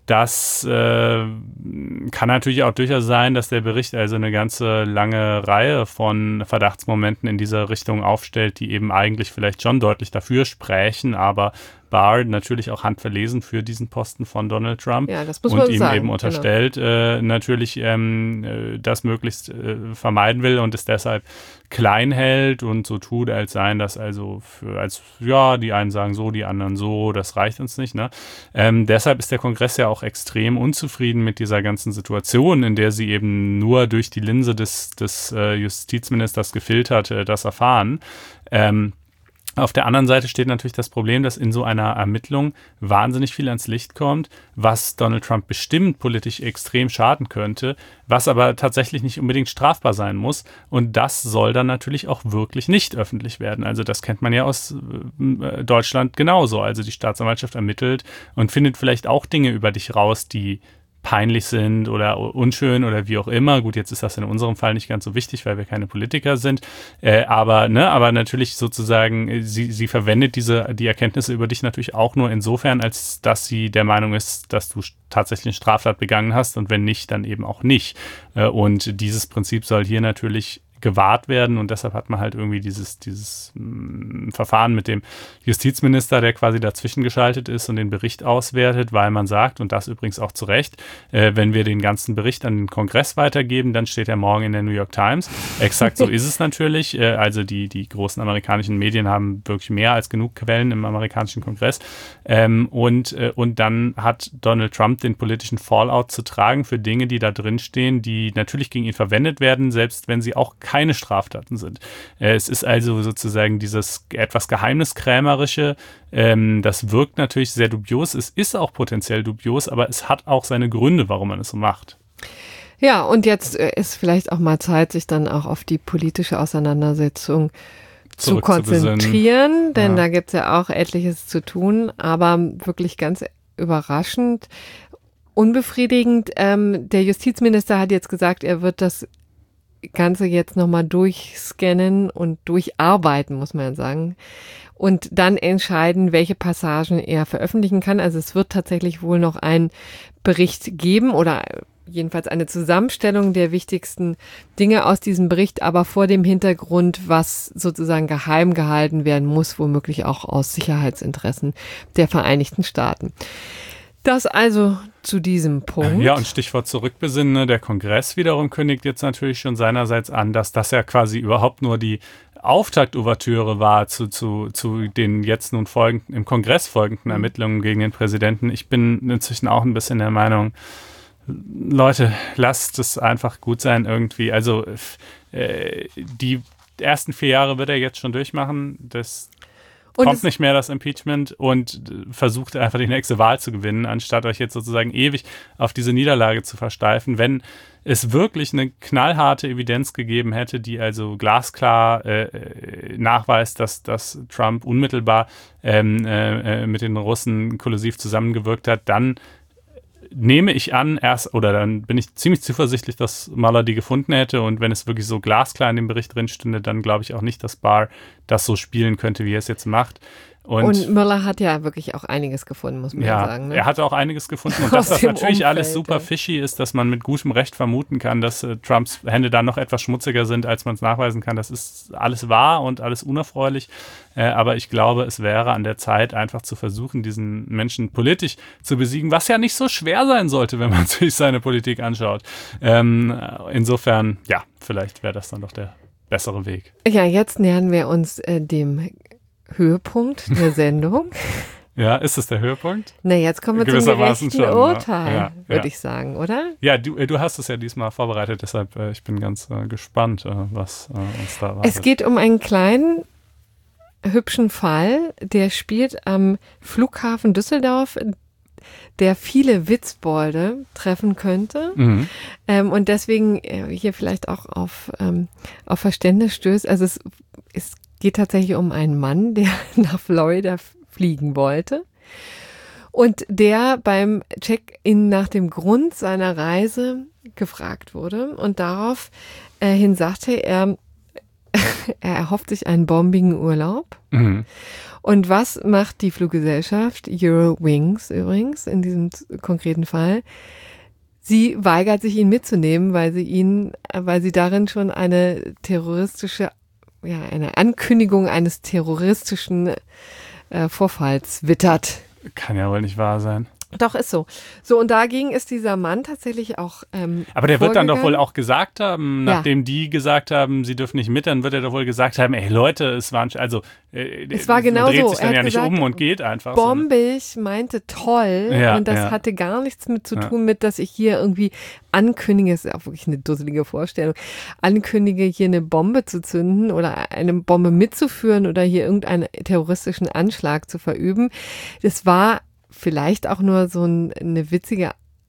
Das äh, kann natürlich auch durchaus sein, dass der Bericht also eine ganze lange Reihe von Verdachtsmomenten in dieser Richtung aufstellt, die eben eigentlich vielleicht schon deutlich dafür sprechen, aber Barr natürlich auch handverlesen für diesen Posten von Donald Trump ja, das muss und man ihm sagen, eben unterstellt, genau. äh, natürlich ähm, äh, das möglichst äh, vermeiden will und es deshalb klein hält und so tut, als seien das also für, als ja, die einen sagen so, die anderen so, das reicht uns nicht. Ne? Ähm, deshalb ist der Kongress ja auch extrem unzufrieden mit dieser ganzen Situation, in der sie eben nur durch die Linse des, des äh, Justizministers gefiltert äh, das erfahren. Ähm, Auf der anderen Seite steht natürlich das Problem, dass in so einer Ermittlung wahnsinnig viel ans Licht kommt, was Donald Trump bestimmt politisch extrem schaden könnte, was aber tatsächlich nicht unbedingt strafbar sein muss. Und das soll dann natürlich auch wirklich nicht öffentlich werden. Also das kennt man ja aus äh, Deutschland genauso. Also die Staatsanwaltschaft ermittelt und findet vielleicht auch Dinge über dich raus, die peinlich sind oder unschön oder wie auch immer. Gut, jetzt ist das in unserem Fall nicht ganz so wichtig, weil wir keine Politiker sind. Äh, aber, ne, aber natürlich sozusagen, sie, sie verwendet diese, die Erkenntnisse über dich natürlich auch nur insofern, als dass sie der Meinung ist, dass du tatsächlich eine Straftat begangen hast und wenn nicht, dann eben auch nicht. Äh, und dieses Prinzip soll hier natürlich gewahrt werden und deshalb hat man halt irgendwie dieses, dieses mh, Verfahren mit dem Justizminister, der quasi dazwischen geschaltet ist und den Bericht auswertet, weil man sagt, und das übrigens auch zu Recht, äh, wenn wir den ganzen Bericht an den Kongress weitergeben, dann steht er morgen in der New York Times. Exakt so ist es natürlich. Äh, also die, die großen amerikanischen Medien haben wirklich mehr als genug Quellen im amerikanischen Kongress. Ähm, und, äh, und dann hat Donald Trump den politischen Fallout zu tragen für Dinge, die da drin stehen, die natürlich gegen ihn verwendet werden, selbst wenn sie auch keine Straftaten sind. Es ist also sozusagen dieses etwas Geheimniskrämerische, ähm, das wirkt natürlich sehr dubios, es ist auch potenziell dubios, aber es hat auch seine Gründe, warum man es so macht. Ja, und jetzt ist vielleicht auch mal Zeit, sich dann auch auf die politische Auseinandersetzung zu konzentrieren, denn ja. Da gibt es ja auch etliches zu tun, aber wirklich ganz überraschend, unbefriedigend. Ähm, der Justizminister hat jetzt gesagt, er wird das Ganze jetzt nochmal durchscannen und durcharbeiten, muss man sagen. Und dann entscheiden, welche Passagen er veröffentlichen kann. Also es wird tatsächlich wohl noch einen Bericht geben oder jedenfalls eine Zusammenstellung der wichtigsten Dinge aus diesem Bericht, aber vor dem Hintergrund, was sozusagen geheim gehalten werden muss, womöglich auch aus Sicherheitsinteressen der Vereinigten Staaten. Das also zu diesem Punkt. Ja, und Stichwort zurückbesinnen, ne? Der Kongress wiederum kündigt jetzt natürlich schon seinerseits an, dass das ja quasi überhaupt nur die Auftaktouvertüre war zu, zu, zu den jetzt nun folgenden, im Kongress folgenden Ermittlungen gegen den Präsidenten. Ich bin inzwischen auch ein bisschen der Meinung, Leute, lasst es einfach gut sein irgendwie. Also äh, die ersten vier Jahre wird er jetzt schon durchmachen. Das Und kommt nicht mehr das Impeachment und versucht einfach die nächste Wahl zu gewinnen, anstatt euch jetzt sozusagen ewig auf diese Niederlage zu versteifen. Wenn es wirklich eine knallharte Evidenz gegeben hätte, die also glasklar äh, nachweist, dass, dass Trump unmittelbar ähm, äh, mit den Russen kollusiv zusammengewirkt hat, dann nehme ich an, erst, oder dann bin ich ziemlich zuversichtlich, dass Mueller die gefunden hätte und wenn es wirklich so glasklar in dem Bericht drin stünde, dann glaube ich auch nicht, dass Barr das so spielen könnte, wie er es jetzt macht. Und, und Mueller hat ja wirklich auch einiges gefunden, muss man ja, ja sagen. Ne? Er hat auch einiges gefunden. Und dass das natürlich Umfeld, alles super ja. fishy ist, dass man mit gutem Recht vermuten kann, dass äh, Trumps Hände dann noch etwas schmutziger sind, als man es nachweisen kann. Das ist alles wahr und alles unerfreulich. Äh, aber ich glaube, es wäre an der Zeit, einfach zu versuchen, diesen Menschen politisch zu besiegen, was ja nicht so schwer sein sollte, wenn man sich seine Politik anschaut. Ähm, insofern, ja, vielleicht wäre das dann doch der bessere Weg. Ja, jetzt nähern wir uns äh, dem Höhepunkt der Sendung. Ja, ist es der Höhepunkt? Na, jetzt kommen wir zum gerechten schon, Urteil, ja, würde ja. ich sagen, oder? Ja, du, du hast es ja diesmal vorbereitet, deshalb äh, ich bin ganz äh, gespannt, äh, was äh, uns da erwartet. Es geht um einen kleinen, hübschen Fall, der spielt am Flughafen Düsseldorf, der viele Witzbolde treffen könnte mhm. ähm, und deswegen äh, hier vielleicht auch auf, ähm, auf Verständnis stößt. Also es ist geht tatsächlich um einen Mann, der nach Florida fliegen wollte und der beim Check-in nach dem Grund seiner Reise gefragt wurde und daraufhin sagte er, er erhofft sich einen bombigen Urlaub. Mhm. Und was macht die Fluggesellschaft, Eurowings übrigens, in diesem konkreten Fall? Sie weigert sich, ihn mitzunehmen, weil sie ihn, weil sie darin schon eine terroristische, ja, eine Ankündigung eines terroristischen äh, Vorfalls wittert. Kann ja wohl nicht wahr sein. Doch, ist so. So, und dagegen ist dieser Mann tatsächlich auch ähm, Aber der wird dann doch wohl vorgegangen. auch gesagt haben, nachdem ja. die gesagt haben, sie dürfen nicht mit, dann wird er doch wohl gesagt haben, ey Leute, es war, also äh, es war genau dreht so. sich dann er ja hat nicht gesagt, um und geht einfach. Bombig, meinte toll ja, und das ja. hatte gar nichts mit zu ja. tun mit, dass ich hier irgendwie ankündige, das ist auch wirklich eine dusselige Vorstellung, ankündige, hier eine Bombe zu zünden oder eine Bombe mitzuführen oder hier irgendeinen terroristischen Anschlag zu verüben. Das war vielleicht auch nur so ein, eine witzige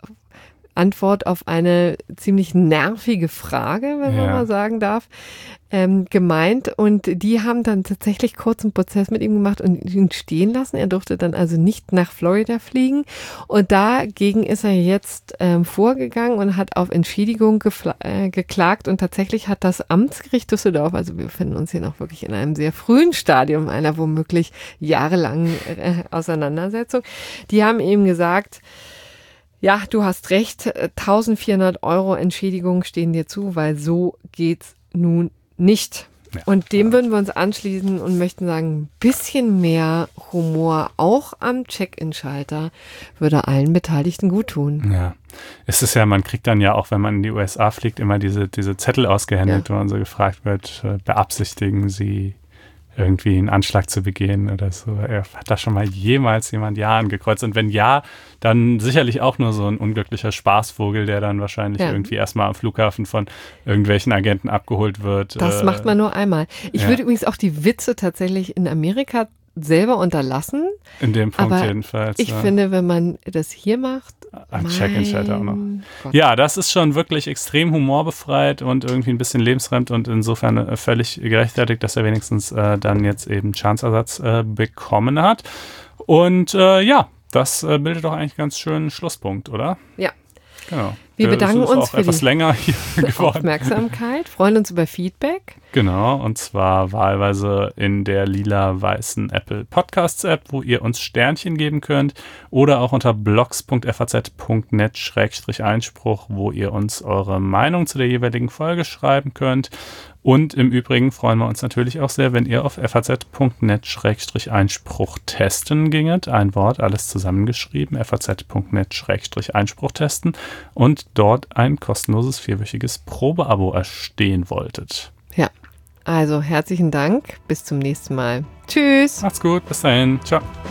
Antwort auf eine ziemlich nervige Frage, wenn ja. man mal sagen darf, ähm, gemeint. Und die haben dann tatsächlich kurz einen Prozess mit ihm gemacht und ihn stehen lassen. Er durfte dann also nicht nach Florida fliegen. Und dagegen ist er jetzt ähm, vorgegangen und hat auf Entschädigung gefla- äh, geklagt. Und tatsächlich hat das Amtsgericht Düsseldorf, also wir befinden uns hier noch wirklich in einem sehr frühen Stadium einer womöglich jahrelangen äh, Auseinandersetzung, die haben ihm gesagt, ja, du hast recht, eintausendvierhundert Euro Entschädigung stehen dir zu, weil so geht's nun nicht. Ja, und dem ja. würden wir uns anschließen und möchten sagen, ein bisschen mehr Humor auch am Check-in-Schalter würde allen Beteiligten gut tun. Ja, es ist ja, man kriegt dann ja auch, wenn man in die U S A fliegt, immer diese, diese Zettel ausgehändigt, ja. wo man so gefragt wird, beabsichtigen Sie irgendwie einen Anschlag zu begehen oder so. Hat da schon mal jemals jemand Ja angekreuzt? Und wenn ja, dann sicherlich auch nur so ein unglücklicher Spaßvogel, der dann wahrscheinlich ja. irgendwie erstmal am Flughafen von irgendwelchen Agenten abgeholt wird. Das äh, macht man nur einmal. Ich ja. würde übrigens auch die Witze tatsächlich in Amerika selber unterlassen. In dem Punkt aber jedenfalls. Ich ja. finde, wenn man das hier macht, Am Check-in-Schalter auch noch. Gott. Ja, das ist schon wirklich extrem humorbefreit und irgendwie ein bisschen lebensfremd und insofern äh, völlig gerechtfertigt, dass er wenigstens äh, dann jetzt eben Schadensersatz äh, bekommen hat. Und äh, ja, das äh, bildet doch eigentlich ganz schön einen Schlusspunkt, oder? Ja. Genau. Wir bedanken das ist uns auch für etwas die länger hier geworden. Aufmerksamkeit, freuen uns über Feedback. Genau, und zwar wahlweise in der lila-weißen Apple Podcasts App, wo ihr uns Sternchen geben könnt, oder auch unter blogs punkt f a z punkt net schrägstrich Einspruch, wo ihr uns eure Meinung zu der jeweiligen Folge schreiben könnt. Und im Übrigen freuen wir uns natürlich auch sehr, wenn ihr auf f a z punkt net schrägstrich Einspruch testen ginget. Ein Wort, alles zusammengeschrieben, f a z punkt net schrägstrich Einspruch testen und dort ein kostenloses vierwöchiges Probeabo erstehen wolltet. Ja, also herzlichen Dank. Bis zum nächsten Mal. Tschüss. Macht's gut. Bis dahin. Ciao.